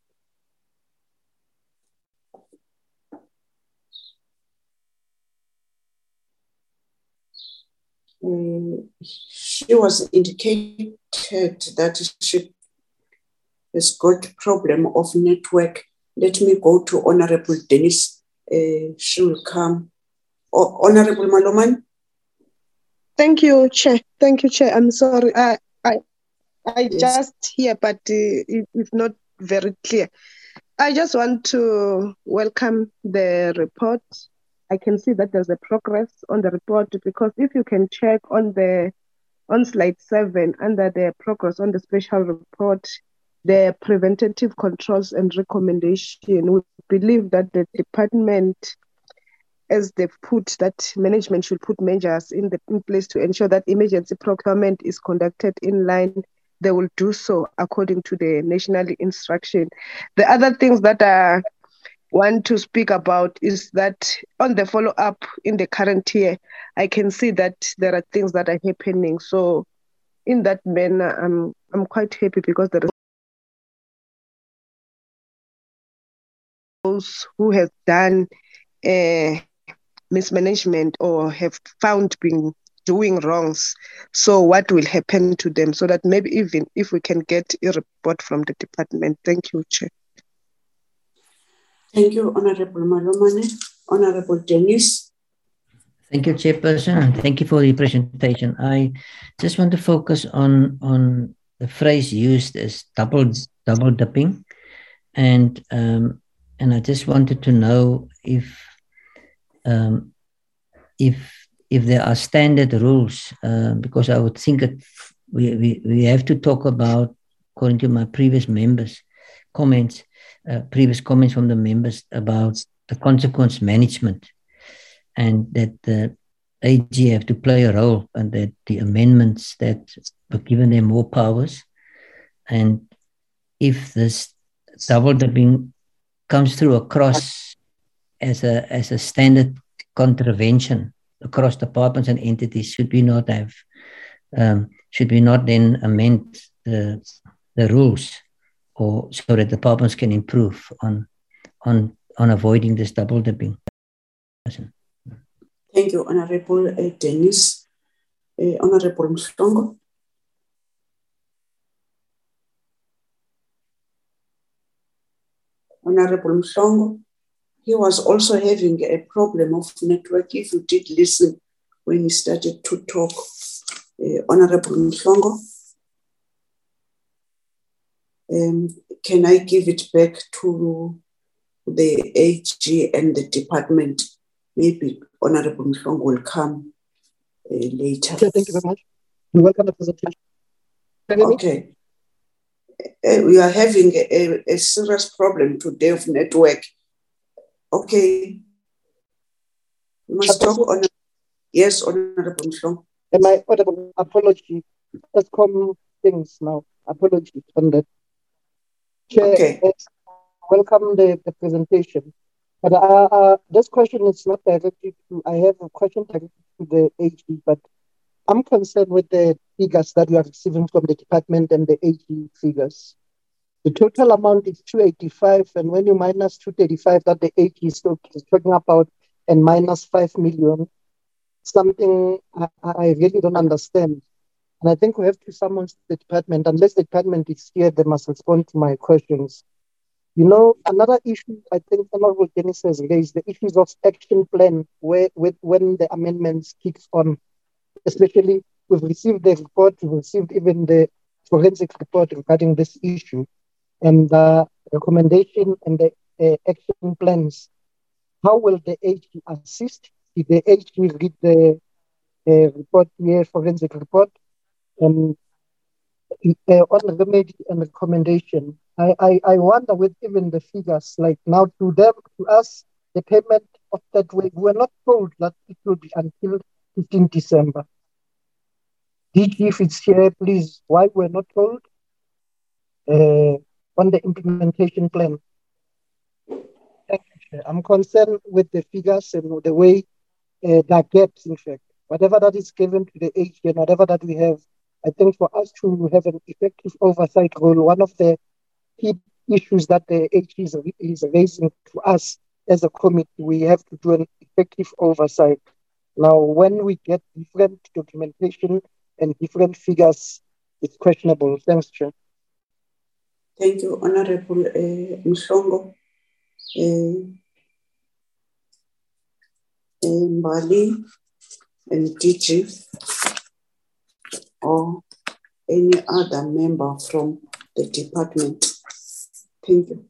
Uh, she was indicated that she has got problem of network. Let me go to Honorable Dennis. Uh, she will come. O Honorable Malomane. Thank you, Chair. Thank you, Chair. I'm sorry. I, I I yes. just hear, but uh, it, it's not very clear. I just want to welcome the report. I can see that there's a progress on the report, because if you can check on the on slide seven under the progress on the special report, the preventative controls and recommendation, we believe that the department, as they've put that management should put measures in the in place to ensure that emergency procurement is conducted in line. They will do so according to the national instruction. The other things that I want to speak about is that on the follow-up in the current year, I can see that there are things that are happening. So in that manner, I'm, I'm quite happy, because there are those who have done uh, mismanagement or have found being doing wrongs. So what will happen to them, so that maybe even if we can get a report from the department. Thank you, Chair. Thank you, Honorable Malomane. Honorable Dennis. Thank you, Chairperson, and thank you for the presentation. I just want to focus on, on the phrase used as double double dipping, and um, and I just wanted to know if um, if if there are standard rules, uh, because I would think that we, we we have to talk about, according to my previous members' comments, uh, previous comments from the members about the consequence management, and that the A G have to play a role, and that the amendments that were given them more powers, and if this double dipping comes through across as a as a standard contravention across departments and entities, should we not have um, should we not then amend the the rules, or so that departments can improve on on on avoiding this double dipping? Thank you, Honorable uh, Dennis. Uh, Honorable Mhlongo. Honorable Mhlongo, he was also having a problem of network, if you did listen when he started to talk. Uh, Honorable Mhlongo, um, can I give it back to the A G and the department? Maybe Honorable Mhlongo will come uh, later. Okay, thank you very much. You welcome the presentation. Okay. Uh, we are having a, a serious problem today of network. Okay. You must talk on. Yes, Honorable Mhlongo. Am I audible? Apology. Let's come things now. Apology on that. Chair, okay. Uh, welcome the, the presentation. But uh, uh, this question is not directed to, I have a question directed to the A G, but I'm concerned with the figures that we are receiving from the department and the A G figures. The total amount is two eighty-five, and when you minus two thirty-five that the A G is talking about and minus five million, something I, I really don't understand. And I think we have to summon the department. Unless the department is here, they must respond to my questions. You know, another issue I think Honorable Dennis has raised, the issues of action plan, where with when the amendments kicks on. Especially, we've received the report, we've received even the forensic report regarding this issue, and the recommendation and the uh, action plans. How will the A G assist? Did the A G read the uh, report here, forensic report, and uh, on remedy and recommendation? I, I, I wonder with even the figures, like now to them, to us, the payment of that way, we were not told that it will be until fifteenth December. D G, if it's here, please, why we're not told uh, on the implementation plan? Thank you, Chair. I'm concerned with the figures and the way uh, there are gaps, in fact. Whatever that is given to the A G and whatever that we have, I think for us to have an effective oversight role, one of the key issues that the A G is, is raising to us as a committee, we have to do an effective oversight. Now, when we get different documentation and different figures, it's questionable. Thanks, Chair. Thank you, Honorable uh, Mhlongo. Uh, uh, Mbali and D G, or any other member from the department. Thank you.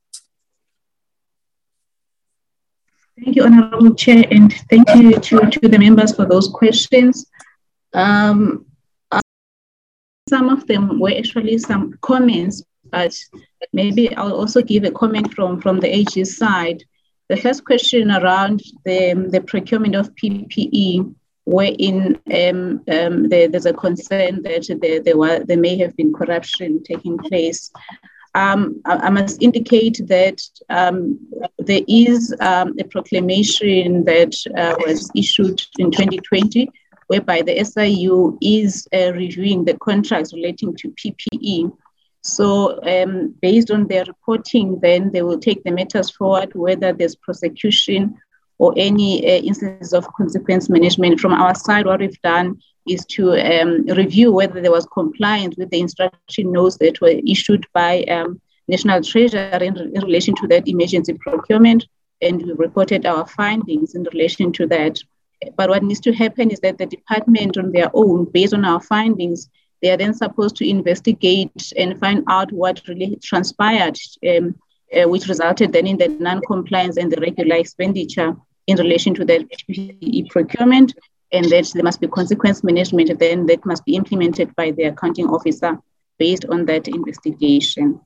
Thank you, Honorable Chair, and thank you to, to the members for those questions. Um, uh, some of them were actually some comments, but maybe I'll also give a comment from, from the A G's side. The first question around the, the procurement of P P E, wherein um, um, there, there's a concern that there, there, were, there may have been corruption taking place. Um, I, I must indicate that um, there is um, a proclamation that uh, was issued in twenty twenty, whereby the S I U is uh, reviewing the contracts relating to P P E. So um, based on their reporting, then they will take the matters forward, whether there's prosecution or any uh, instances of consequence management. From our side, what we've done is to um, review whether there was compliance with the instruction notes that were issued by um, National Treasury in, in relation to that emergency procurement. and we reported our findings in relation to that. But what needs to happen is that the department on their own, based on our findings, they are then supposed to investigate and find out what really transpired, um, uh, which resulted then in the non-compliance and the regular expenditure in relation to the P P E procurement, and that there must be consequence management then that must be implemented by the accounting officer based on that investigation.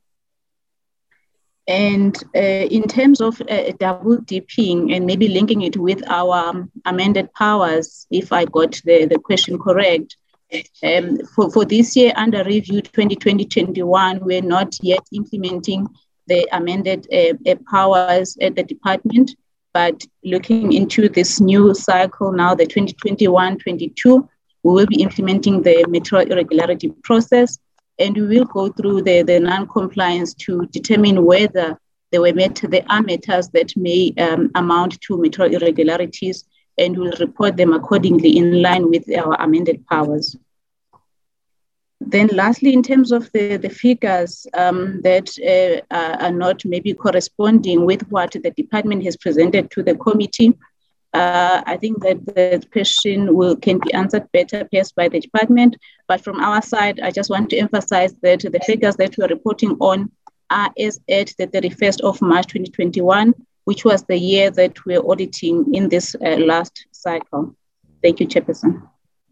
And uh, in terms of uh, double dipping and maybe linking it with our um, amended powers, if I got the, the question correct, um, for, for this year under review twenty twenty to twenty-one, we're not yet implementing the amended uh, uh, powers at the department, but looking into this new cycle now, the twenty twenty-one twenty-two, we will be implementing the material irregularity process, and we will go through the, the non-compliance to determine whether they were met, there are matters that may um, amount to material irregularities, and we'll report them accordingly in line with our amended powers. Then lastly, in terms of the, the figures um, that uh, are not maybe corresponding with what the department has presented to the committee, uh, I think that the question will, can be answered better best by the department. But from our side, I just want to emphasize that the figures that we're reporting on are as at the thirty-first of March twenty twenty-one, which was the year that we're auditing in this uh, last cycle. Thank you, Chairperson.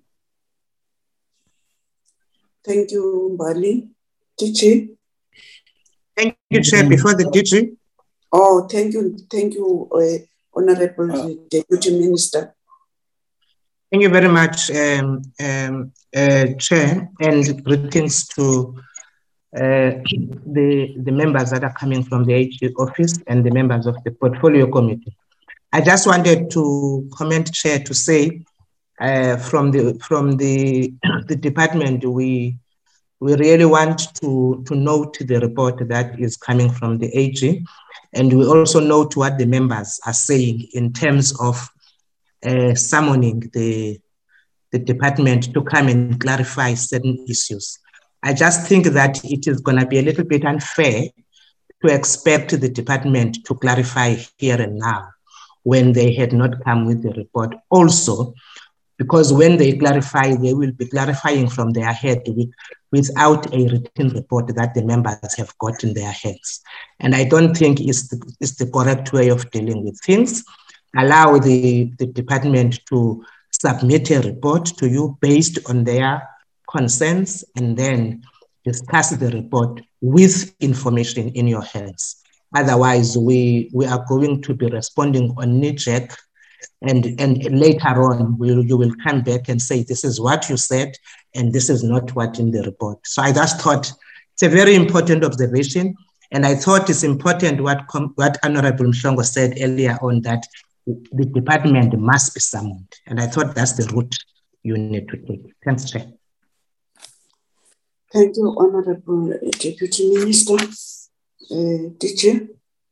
Thank you, Mbali. D G? Thank you, Chair. Before the D G. Oh, thank you. Thank you, uh, Honorable uh, Deputy Minister. Thank you very much, um, um, uh, Chair, and greetings to uh, the, the members that are coming from the H G office and the members of the Portfolio Committee. I just wanted to comment, Chair, to say uh, from the from the, the department, we we really want to, to note the report that is coming from the A G, and we also note what the members are saying in terms of uh, summoning the, the department to come and clarify certain issues. I just think that it is going to be a little bit unfair to expect the department to clarify here and now when they had not come with the report. Also, because when they clarify, they will be clarifying from their head with, without a written report that the members have got in their heads. And I don't think it's the, it's the correct way of dealing with things. Allow the, the department to submit a report to you based on their concerns, and then discuss the report with information in your hands. Otherwise, we, we are going to be responding on knee-jerk, and, and later on, we'll, you will come back and say, this is what you said, and this is not what in the report. So I just thought it's a very important observation, and I thought it's important what, what Honorable Mhlongo said earlier on, that the department must be summoned. And I thought that's the route you need to take. Thanks, Chair. Thank you, Honorable Deputy Minister. Uh, D G?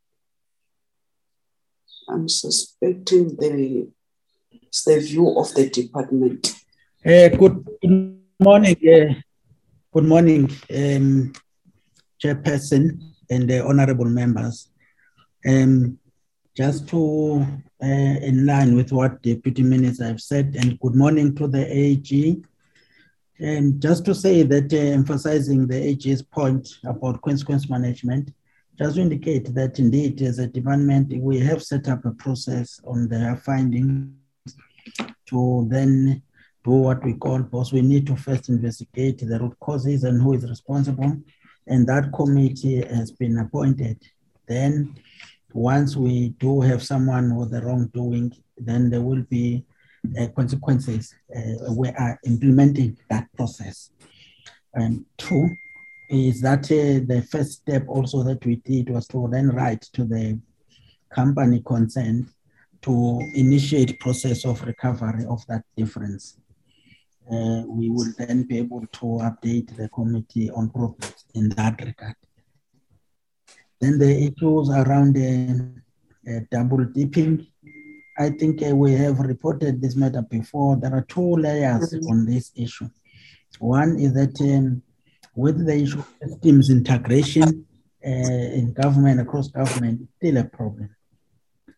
I'm suspecting the, it's the view of the department. Uh, good, good morning. Uh, good morning, um, Chairperson and the honorable members. Um, just to, uh, in line with what Deputy Minister have said, and good morning to the A G. And just to say that uh, emphasizing the A G's point about consequence management, just to indicate that indeed as a department, we have set up a process on their findings to then do what we call, because we need to first investigate the root causes and who is responsible. And that committee has been appointed. Then once we do have someone with the wrongdoing, then there will be uh, consequences. Uh, we are implementing that process. And two is that uh, the first step also that we did was to then write to the company concerned to initiate process of recovery of that difference. Uh, we will then be able to update the committee on progress in that regard. Then the issues around the uh, double dipping, I think uh, we have reported this matter before. There are two layers mm-hmm. on this issue. One is that um, with the issue of systems integration uh, in government, across government, it's still a problem.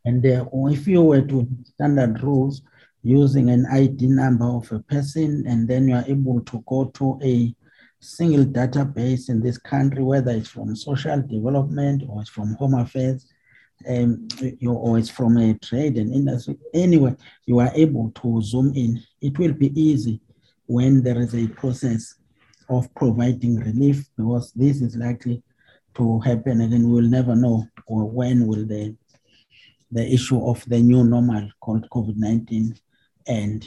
And uh, if you were to standard rules using an I D number of a person, and then you are able to go to a single database in this country, whether it's from social development or it's from home affairs, um, you, or it's from a trade and industry, anyway, you are able to zoom in. It will be easy when there is a process of providing relief, because this is likely to happen, and then we'll never know or when will the the issue of the new normal called COVID nineteen end.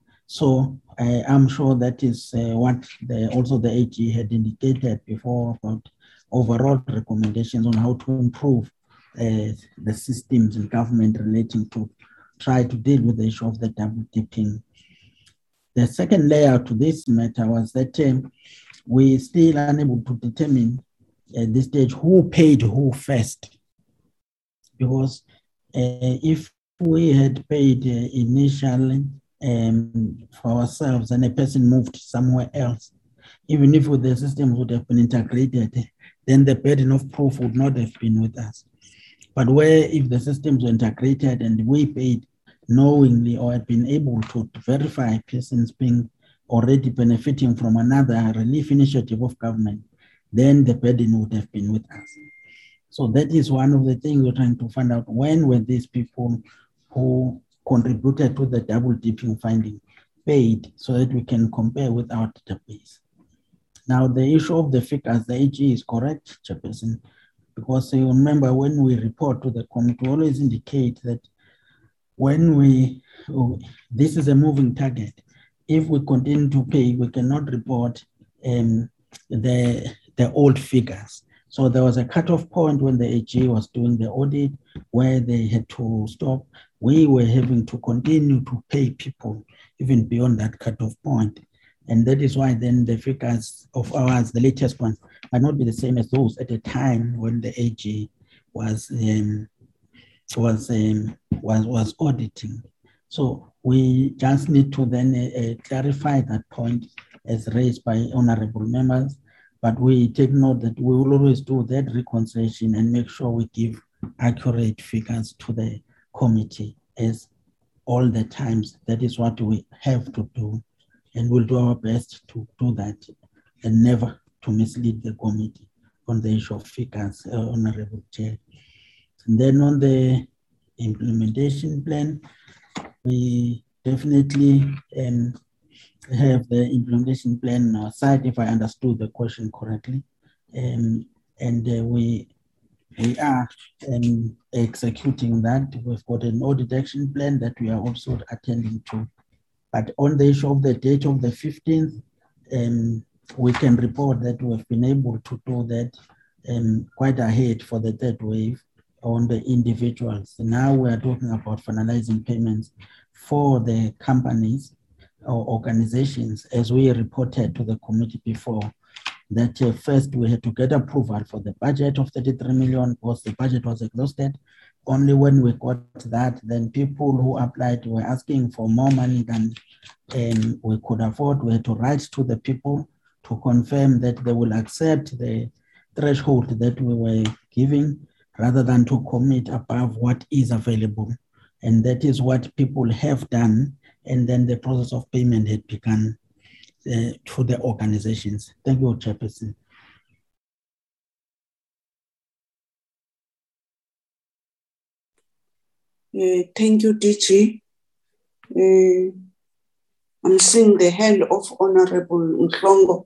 So I am sure that is uh, what the, also the A G had indicated before about overall recommendations on how to improve uh, the systems in government relating to try to deal with the issue of the double dipping. The second layer to this matter was that um, we still unable to determine at this stage who paid who first, because uh, if we had paid uh, initially um, for ourselves and a person moved somewhere else, even if the systems would have been integrated, then the burden of proof would not have been with us. But where if the systems were integrated and we paid knowingly or had been able to, to verify persons being already benefiting from another relief initiative of government, then the burden would have been with us. So that is one of the things we're trying to find out. When were these people who contributed to the double dipping finding paid, so that we can compare with our database? Now, the issue of the figures, the A G is correct, Chairperson, because you remember when we report to the committee, we always indicate that when we, oh, this is a moving target. If we continue to pay, we cannot report um, the, the old figures. So there was a cutoff point when the A G was doing the audit where they had to stop. We were having to continue to pay people even beyond that cutoff point. And that is why then the figures of ours, the latest ones, might not be the same as those at the time when the A G was um, was, um, was was auditing. So we just need to then uh, clarify that point as raised by honorable members. But we take note that we will always do that reconciliation and make sure we give accurate figures to the committee as all the times. That is what we have to do, and we'll do our best to do that and never to mislead the committee on the issue of figures, uh, Honorable Chair. And then on the implementation plan, we definitely um, have the implementation plan on our side, if I understood the question correctly. Um, and uh, we, we are um, executing that. We've got an audit action plan that we are also attending to. But on the issue of the date of the fifteenth, um, we can report that we've been able to do that um, quite ahead for the third wave on the individuals. Now we are talking about finalizing payments for the companies or organizations, as we reported to the committee before, that uh, first we had to get approval for the budget of thirty-three million because the budget was exhausted. Only when we got that, then people who applied were asking for more money than um, we could afford. We had to write to the people to confirm that they will accept the threshold that we were giving rather than to commit above what is available. And that is what people have done. And then the process of payment had begun uh, to the organizations. Thank you, Chairperson. Uh, thank you, D G. Uh, I'm seeing the hand of Honorable Nhlongo.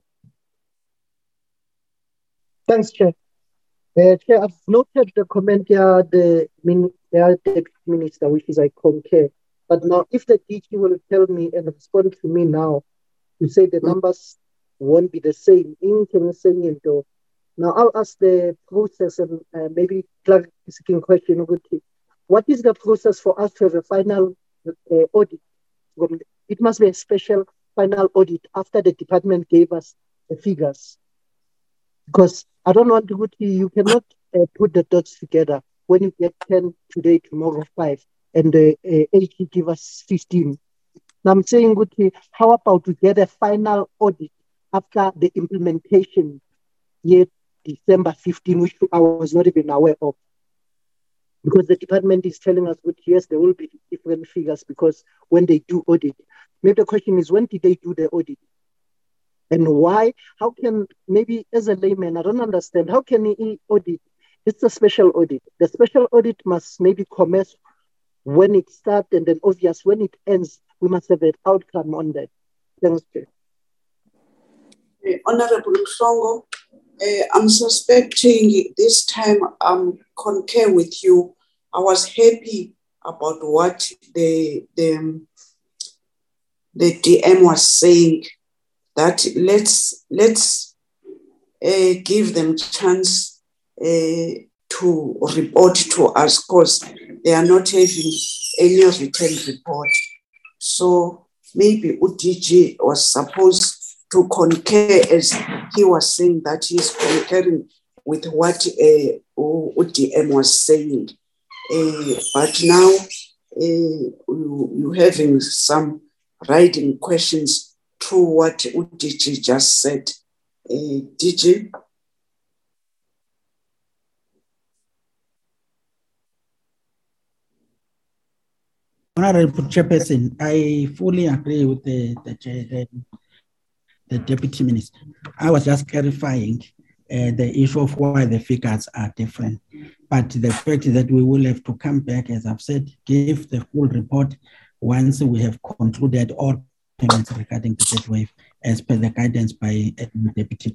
Thanks, Chair. Uh, Chair, I've noted the comment here, the, the Deputy Minister, which is I concur. But now, if the D G will tell me and respond to me now, to say the numbers won't be the same. Now, I'll ask the process and uh, maybe clarification question. What is the process for us to have a final uh, audit? It must be a special final audit after the department gave us the figures. Because I don't want to go to you cannot uh, put the dots together when you get ten today, tomorrow, five, and the uh, A G give us fifteen. Now I'm saying, how about we get a final audit after the implementation year December fifteenth, which I was not even aware of? Because the department is telling us, but yes, there will be different figures because when they do audit. Maybe the question is, when did they do the audit? And why? How can, maybe as a layman, I don't understand, how can he audit? It's a special audit. The special audit must maybe commence when it starts, and then obvious when it ends, we must have an outcome on that. Thanks, Chair. Uh, Honorable Mhlongo, uh, I'm suspecting this time I'm concur with you. I was happy about what the, the, the D M was saying, that let's, let's uh, give them chance uh, to report to us because they are not having any written report. So maybe U D G was supposed to concur, as he was saying that he's concurring with what uh, U D M was saying. Uh, but now uh, you, you're having some writing questions through what U D G just said. Uh, D G? Honorable Chairperson, I fully agree with the, the, the, the Deputy Minister. I was just clarifying uh, the issue of why the figures are different. But the fact is that we will have to come back, as I've said, give the full report once we have concluded all payments regarding the third wave, as per the guidance by uh, the Deputy.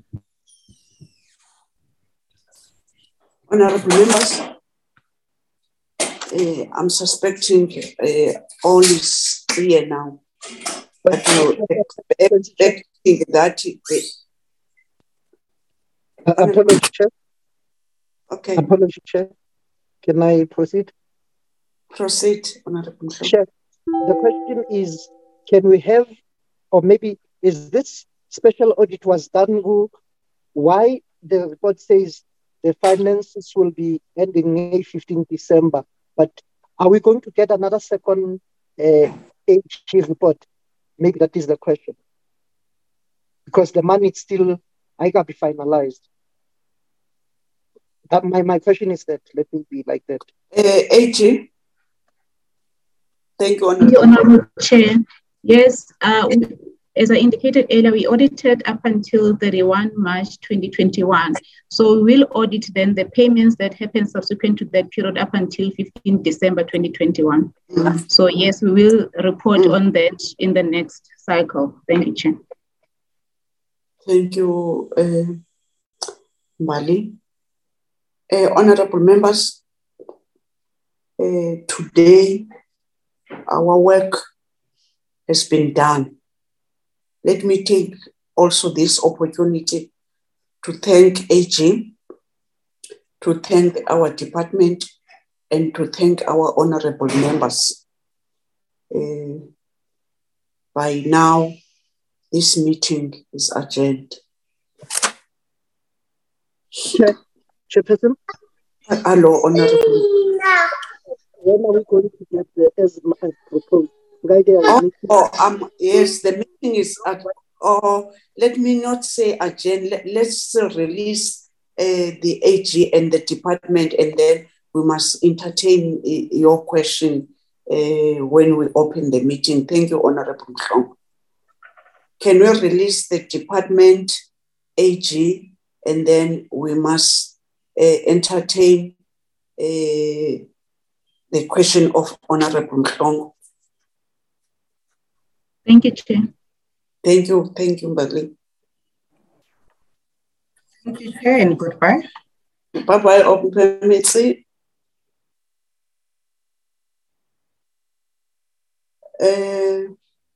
Honorable members, uh, I'm suspecting uh, all is clear now. But you're expecting that. The... Uh, apology, Chair. Okay. Apology, Chair. Can I proceed? Proceed, Honorable. Chair, the question is, can we have, or maybe is this special audit was done, why the report says the finances will be ending May fifteenth December, but are we going to get another second uh, H G report? Maybe that is the question. Because the money is still, I got to be finalized. That my, my question is that, let me be like that. Uh, H G? Thank you, Honorable. Thank you, Honorable Chair. Yes, uh, we, as I indicated earlier, we audited up until thirty-first March twenty twenty-one. So we will audit then the payments that happen subsequent to that period up until fifteenth December twenty twenty-one. Mm. So yes, we will report mm. on that in the next cycle. Thank you, Chair. Thank you, uh, Mbali. Uh, honorable members, uh, today our work has been done. Let me take also this opportunity to thank A G, to thank our department, and to thank our honorable members. Uh, by now, this meeting is adjourned. Chair, Chairperson? Hello, honorable. When are we going to get the ESMA proposed? Oh, oh um, yes, the meeting is at, oh, let me not say adjourn. Let, let's release uh, the A G and the department, and then we must entertain uh, your question uh, when we open the meeting. Thank you, Honorable Mhlongo. Can we release the department, A G, and then we must uh, entertain uh, the question of Honorable Mhlongo? Thank you, Chair. Thank you. Thank you, Mbali. Thank you, Chair, and goodbye. Bye-bye, open permits. Uh,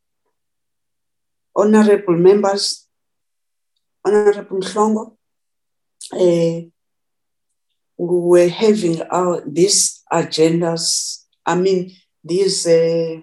honorable members, Honorable Mhlongo, uh, we were having our, these agendas, I mean, these uh,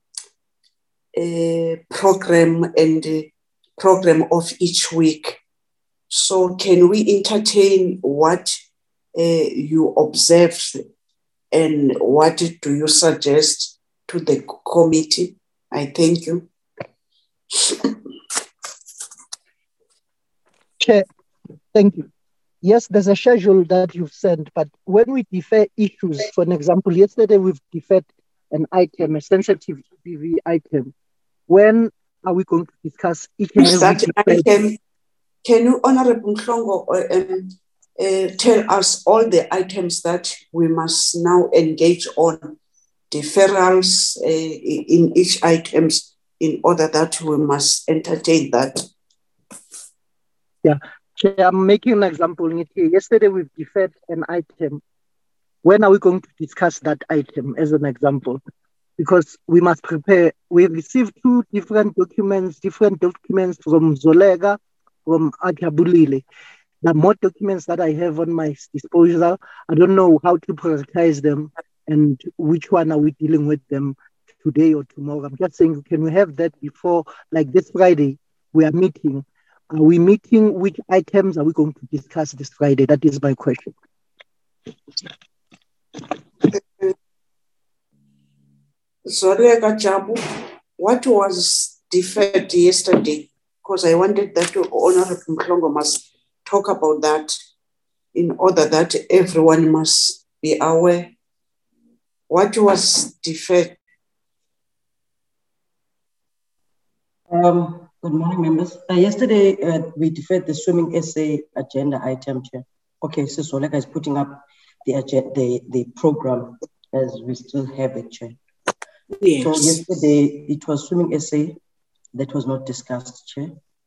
uh, program and uh, program of each week. So can we entertain what uh, you observed and what do you suggest to the committee? I thank you. Chair, thank you. yes, there's a schedule that you've sent, but when we defer issues, for an example, yesterday we've deferred an item, a sensitive T V item. When are we going to discuss each and every that deferred? item? Can you, Honorable Mhlongo, uh, um, uh, tell us all the items that we must now engage on, deferrals uh, in each items, in order that we must entertain that? Yeah, I'm making an example. Yesterday we've deferred an item. When are we going to discuss that item as an example? Because we must prepare. We received two different documents, different documents from Zolega, from Ajabulile. There are more documents that I have on my disposal. I don't know how to prioritize them and which one are we dealing with them today or tomorrow. I'm just saying, can we have that before, like this Friday, we are meeting. Are we meeting? Which items are we going to discuss this Friday? That is my question. Zolega Jabu, what was deferred yesterday? Because I wanted that to Honorable Mhlongo must talk about that in order that everyone must be aware. What was deferred? Um, good morning, members. Uh, yesterday, uh, we deferred the swimming essay agenda item, Chair. Okay, so Zolega is putting up the, the, the program as we still have it, Chair. Yes. So yesterday, it was swimming essay that was not discussed, Chair.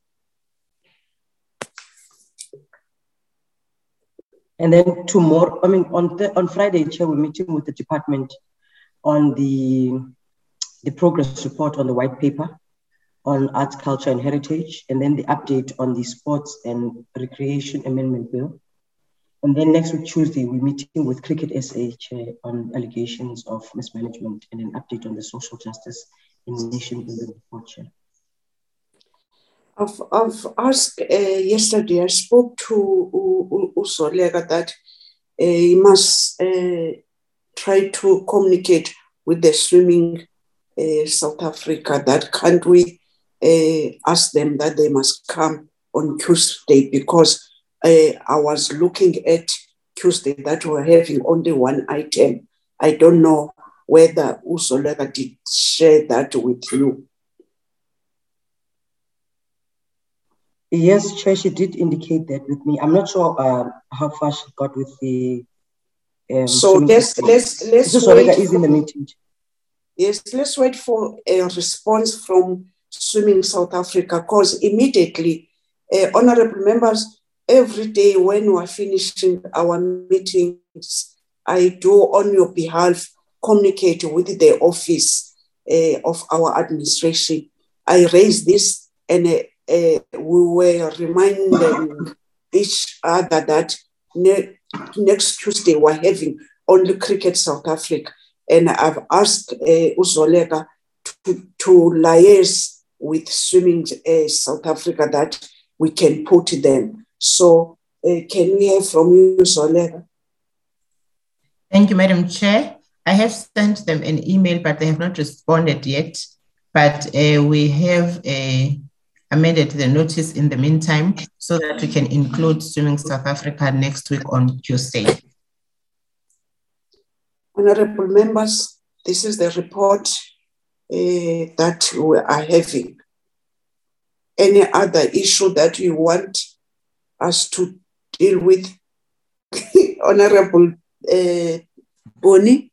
And then tomorrow, I mean, on the, on Friday, Chair, we're meeting with the department on the, the progress report on the white paper on arts, culture, and heritage, and then the update on the sports and recreation amendment bill. And then next week, Tuesday, we're meeting with Cricket S A Chair on allegations of mismanagement and an update on the social justice in nation building report, Chair. I've, I've asked uh, yesterday, I spoke to Zolega that uh, he must uh, try to communicate with the swimming uh, South Africa, that can't we uh, ask them that they must come on Tuesday, because uh, I was looking at Tuesday that we're having only one item. I don't know whether Zolega did share that with you. Yes, Chair, she did indicate that with me. I'm not sure uh, how far she got with the. Um, so let's let's let's Missus wait. Zolega is in the meeting. Yes, let's wait for a response from Swimming South Africa, because immediately, uh, honorable members, every day when we're finishing our meetings, I do on your behalf communicate with the office uh, of our administration. I raised this and uh, uh, we were reminding each other that ne- next Tuesday we're having only Cricket South Africa. And I've asked uh, Zolega to, to liaise with Swimming uh, South Africa that we can put them. So uh, can we hear from you, Zolega? Thank you, Madam Chair. I have sent them an email, but they have not responded yet. But uh, we have uh, amended the notice in the meantime so that we can include Swimming South Africa next week on Tuesday. Honorable members, this is the report uh, that we are having. Any other issue that you want us to deal with? Honorable uh, Boni?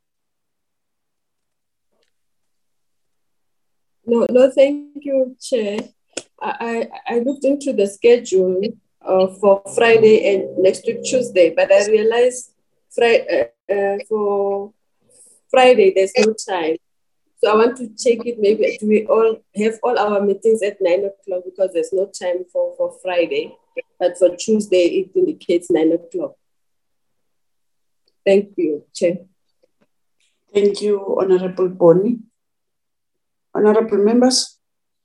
No, no, thank you, Chair. I, I, I looked into the schedule uh, for Friday and next week Tuesday, but I realized Friday, uh, uh, for Friday there's no time. So I want to check it, maybe do we all have all our meetings at nine o'clock because there's no time for, for Friday, but for Tuesday it indicates nine o'clock. Thank you, Chair. Thank you, Honorable Boni. Honorable members,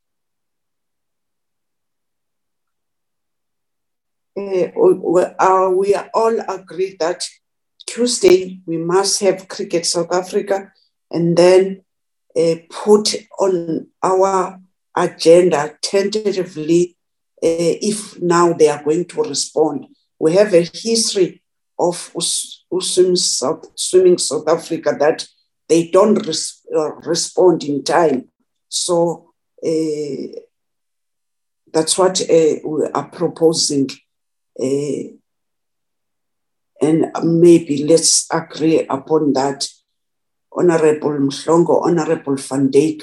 uh, we are all agreed that Tuesday we must have Cricket South Africa and then uh, put on our agenda tentatively uh, if now they are going to respond we have a history of swimming South, swimming South Africa that they don't res, uh, respond in time. So uh, that's what uh, we are proposing. Uh, and maybe let's agree upon that. Honorable Mhlongo, Honorable Van Dijk.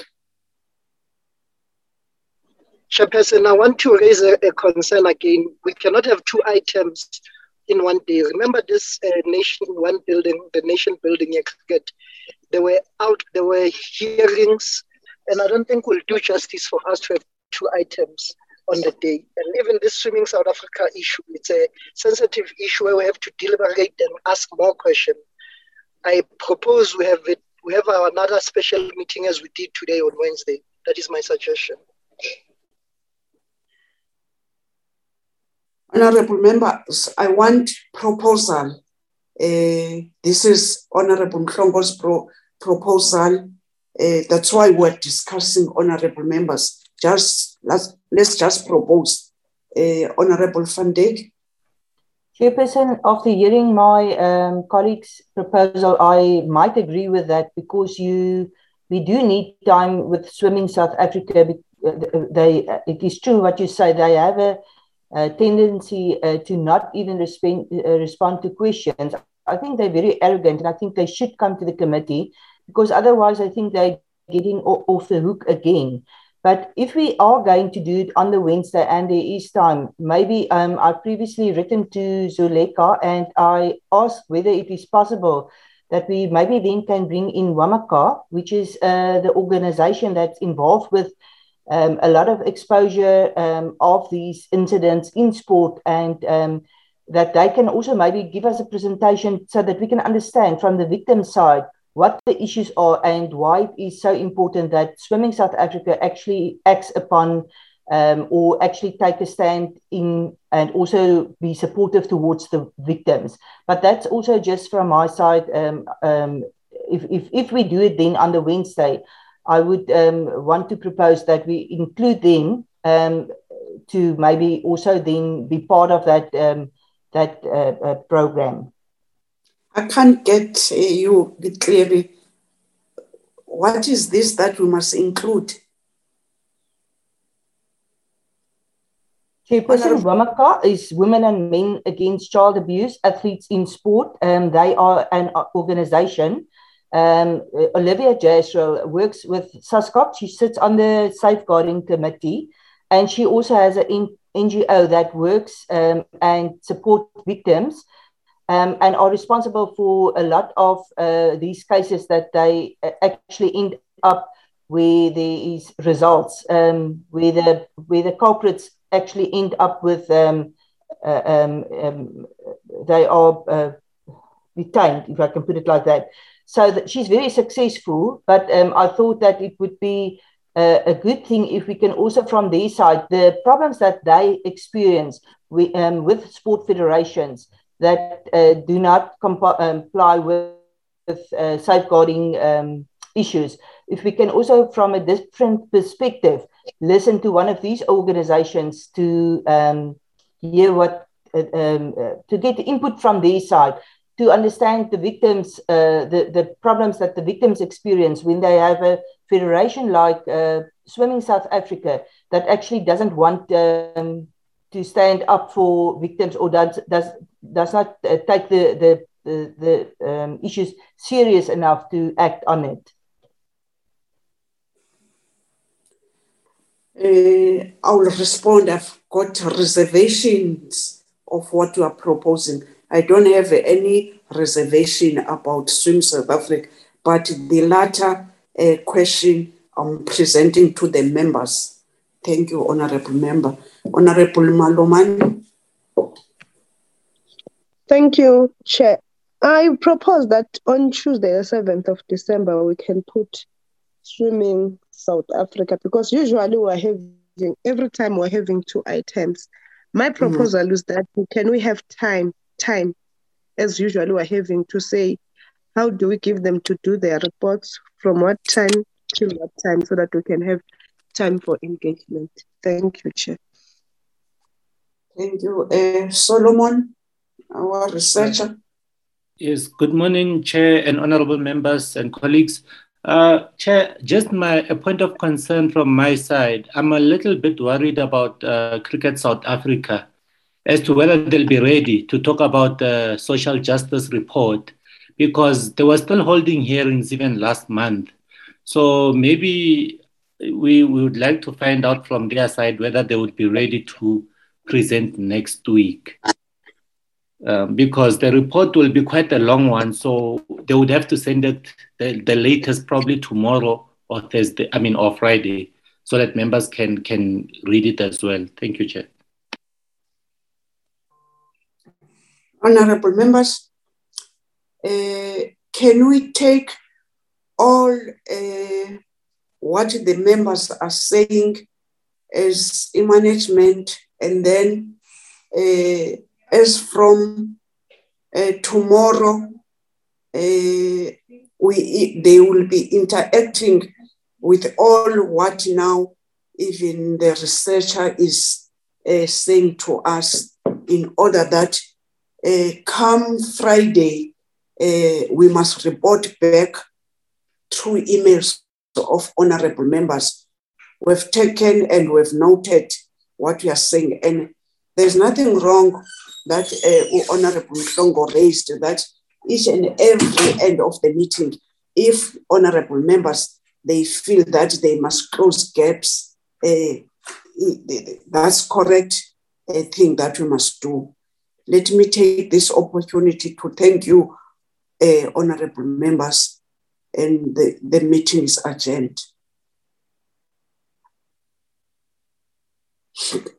Chairperson, I want to raise a, a concern again. We cannot have two items in one day. Remember this uh, nation in one building, the nation building executive. There were out, there were hearings, and I don't think we'll do justice for us to have two items on the day. And even this swimming South Africa issue, it's a sensitive issue where we have to deliberate and ask more questions. I propose we have it, we have our another special meeting as we did today on Wednesday. That is my suggestion. Honorable members, I want proposal. Uh, this is Honorable Mhlongo's pro proposal. Uh, that's why we're discussing, honorable members. Just let's, let's just propose. Uh, Honorable Van Dijk. Chairperson, after hearing my um, colleague's proposal, I might agree with that because you, we do need time with Swimming South Africa. They, it is true what you say. They have a, a tendency uh, to not even respond, uh, respond to questions. I think they're very arrogant, and I think they should come to the committee because otherwise, I think they're getting off the hook again. But if we are going to do it on the Wednesday and there is time, maybe um, I've previously written to Zuleka and I asked whether it is possible that we maybe then can bring in WAMACA, which is uh, the organization that's involved with um, a lot of exposure um, of these incidents in sport, and um, that they can also maybe give us a presentation so that we can understand from the victim side what the issues are and why it is so important that Swimming South Africa actually acts upon um, or actually take a stand in and also be supportive towards the victims. But that's also just from my side. Um, um, if, if, if we do it then on the Wednesday, I would um, want to propose that we include them um, to maybe also then be part of that, um, that uh, uh, program. I can't get uh, you clearly. What is this that we must include? Chairperson, WAMACA is Women and Men Against Child Abuse Athletes in Sport. Um, they are an organization. Um, Olivia Jasrell works with SASCOP. She sits on the Safeguarding Committee, and she also has an N G O that works um, and supports victims. Um, and are responsible for a lot of uh, these cases that they uh, actually end up where there is results, um, where, the, where the culprits actually end up with, um, uh, um, um, they are uh, detained, if I can put it like that. So that she's very successful, but um, I thought that it would be uh, a good thing if we can also from their side, the problems that they experience we, um, with sport federations, that uh, do not comply with, with uh, safeguarding um, issues. If we can also, from a different perspective, listen to one of these organizations to um, hear what, uh, um, uh, to get input from their side, to understand the victims, uh, the, the problems that the victims experience when they have a federation like uh, Swimming South Africa that actually doesn't want um, to stand up for victims or does does does not uh, take the the the, the um, issues serious enough to act on it. Uh, I will respond. I've got reservations of what you are proposing. I don't have any reservation about Swim South Africa, but the latter uh, question I'm presenting to the members. Thank you, Honorable Member. Honorable Malomane. Thank you, Chair. I propose that on Tuesday, the seventh of December, we can put Swimming South Africa, because usually we're having, every time we're having two items. My proposal mm-hmm. is that can we have time, time, as usually we're having, to say, how do we give them to do their reports, from what time to what time, so that we can have time for engagement. Thank you, Chair. Thank you. Uh, Solomon? our researcher. Yes, good morning, Chair and honorable members and colleagues. Uh, Chair, just my a point of concern from my side. I'm a little bit worried about uh, Cricket South Africa as to whether they'll be ready to talk about the social justice report, because they were still holding hearings even last month. So maybe we, we would like to find out from their side whether they would be ready to present next week. Um, because the report will be quite a long one, so they would have to send it the, the latest probably tomorrow or Thursday, I mean, or Friday, so that members can, can read it as well. Thank you, Chair. Honorable members, uh, can we take all uh, what the members are saying as a management, and then uh, as from uh, tomorrow, uh, we they will be interacting with all what now even the researcher is uh, saying to us, in order that uh, come Friday, uh, we must report back through emails of honorable members. We've taken and we've noted what we are saying, and there's nothing wrong that uh, Honorable Mhlongo raised, that each and every end of the meeting, if honorable members, they feel that they must close gaps, uh, that's correct uh, thing that we must do. Let me take this opportunity to thank you, uh, honorable members, and the, the meeting is adjourned.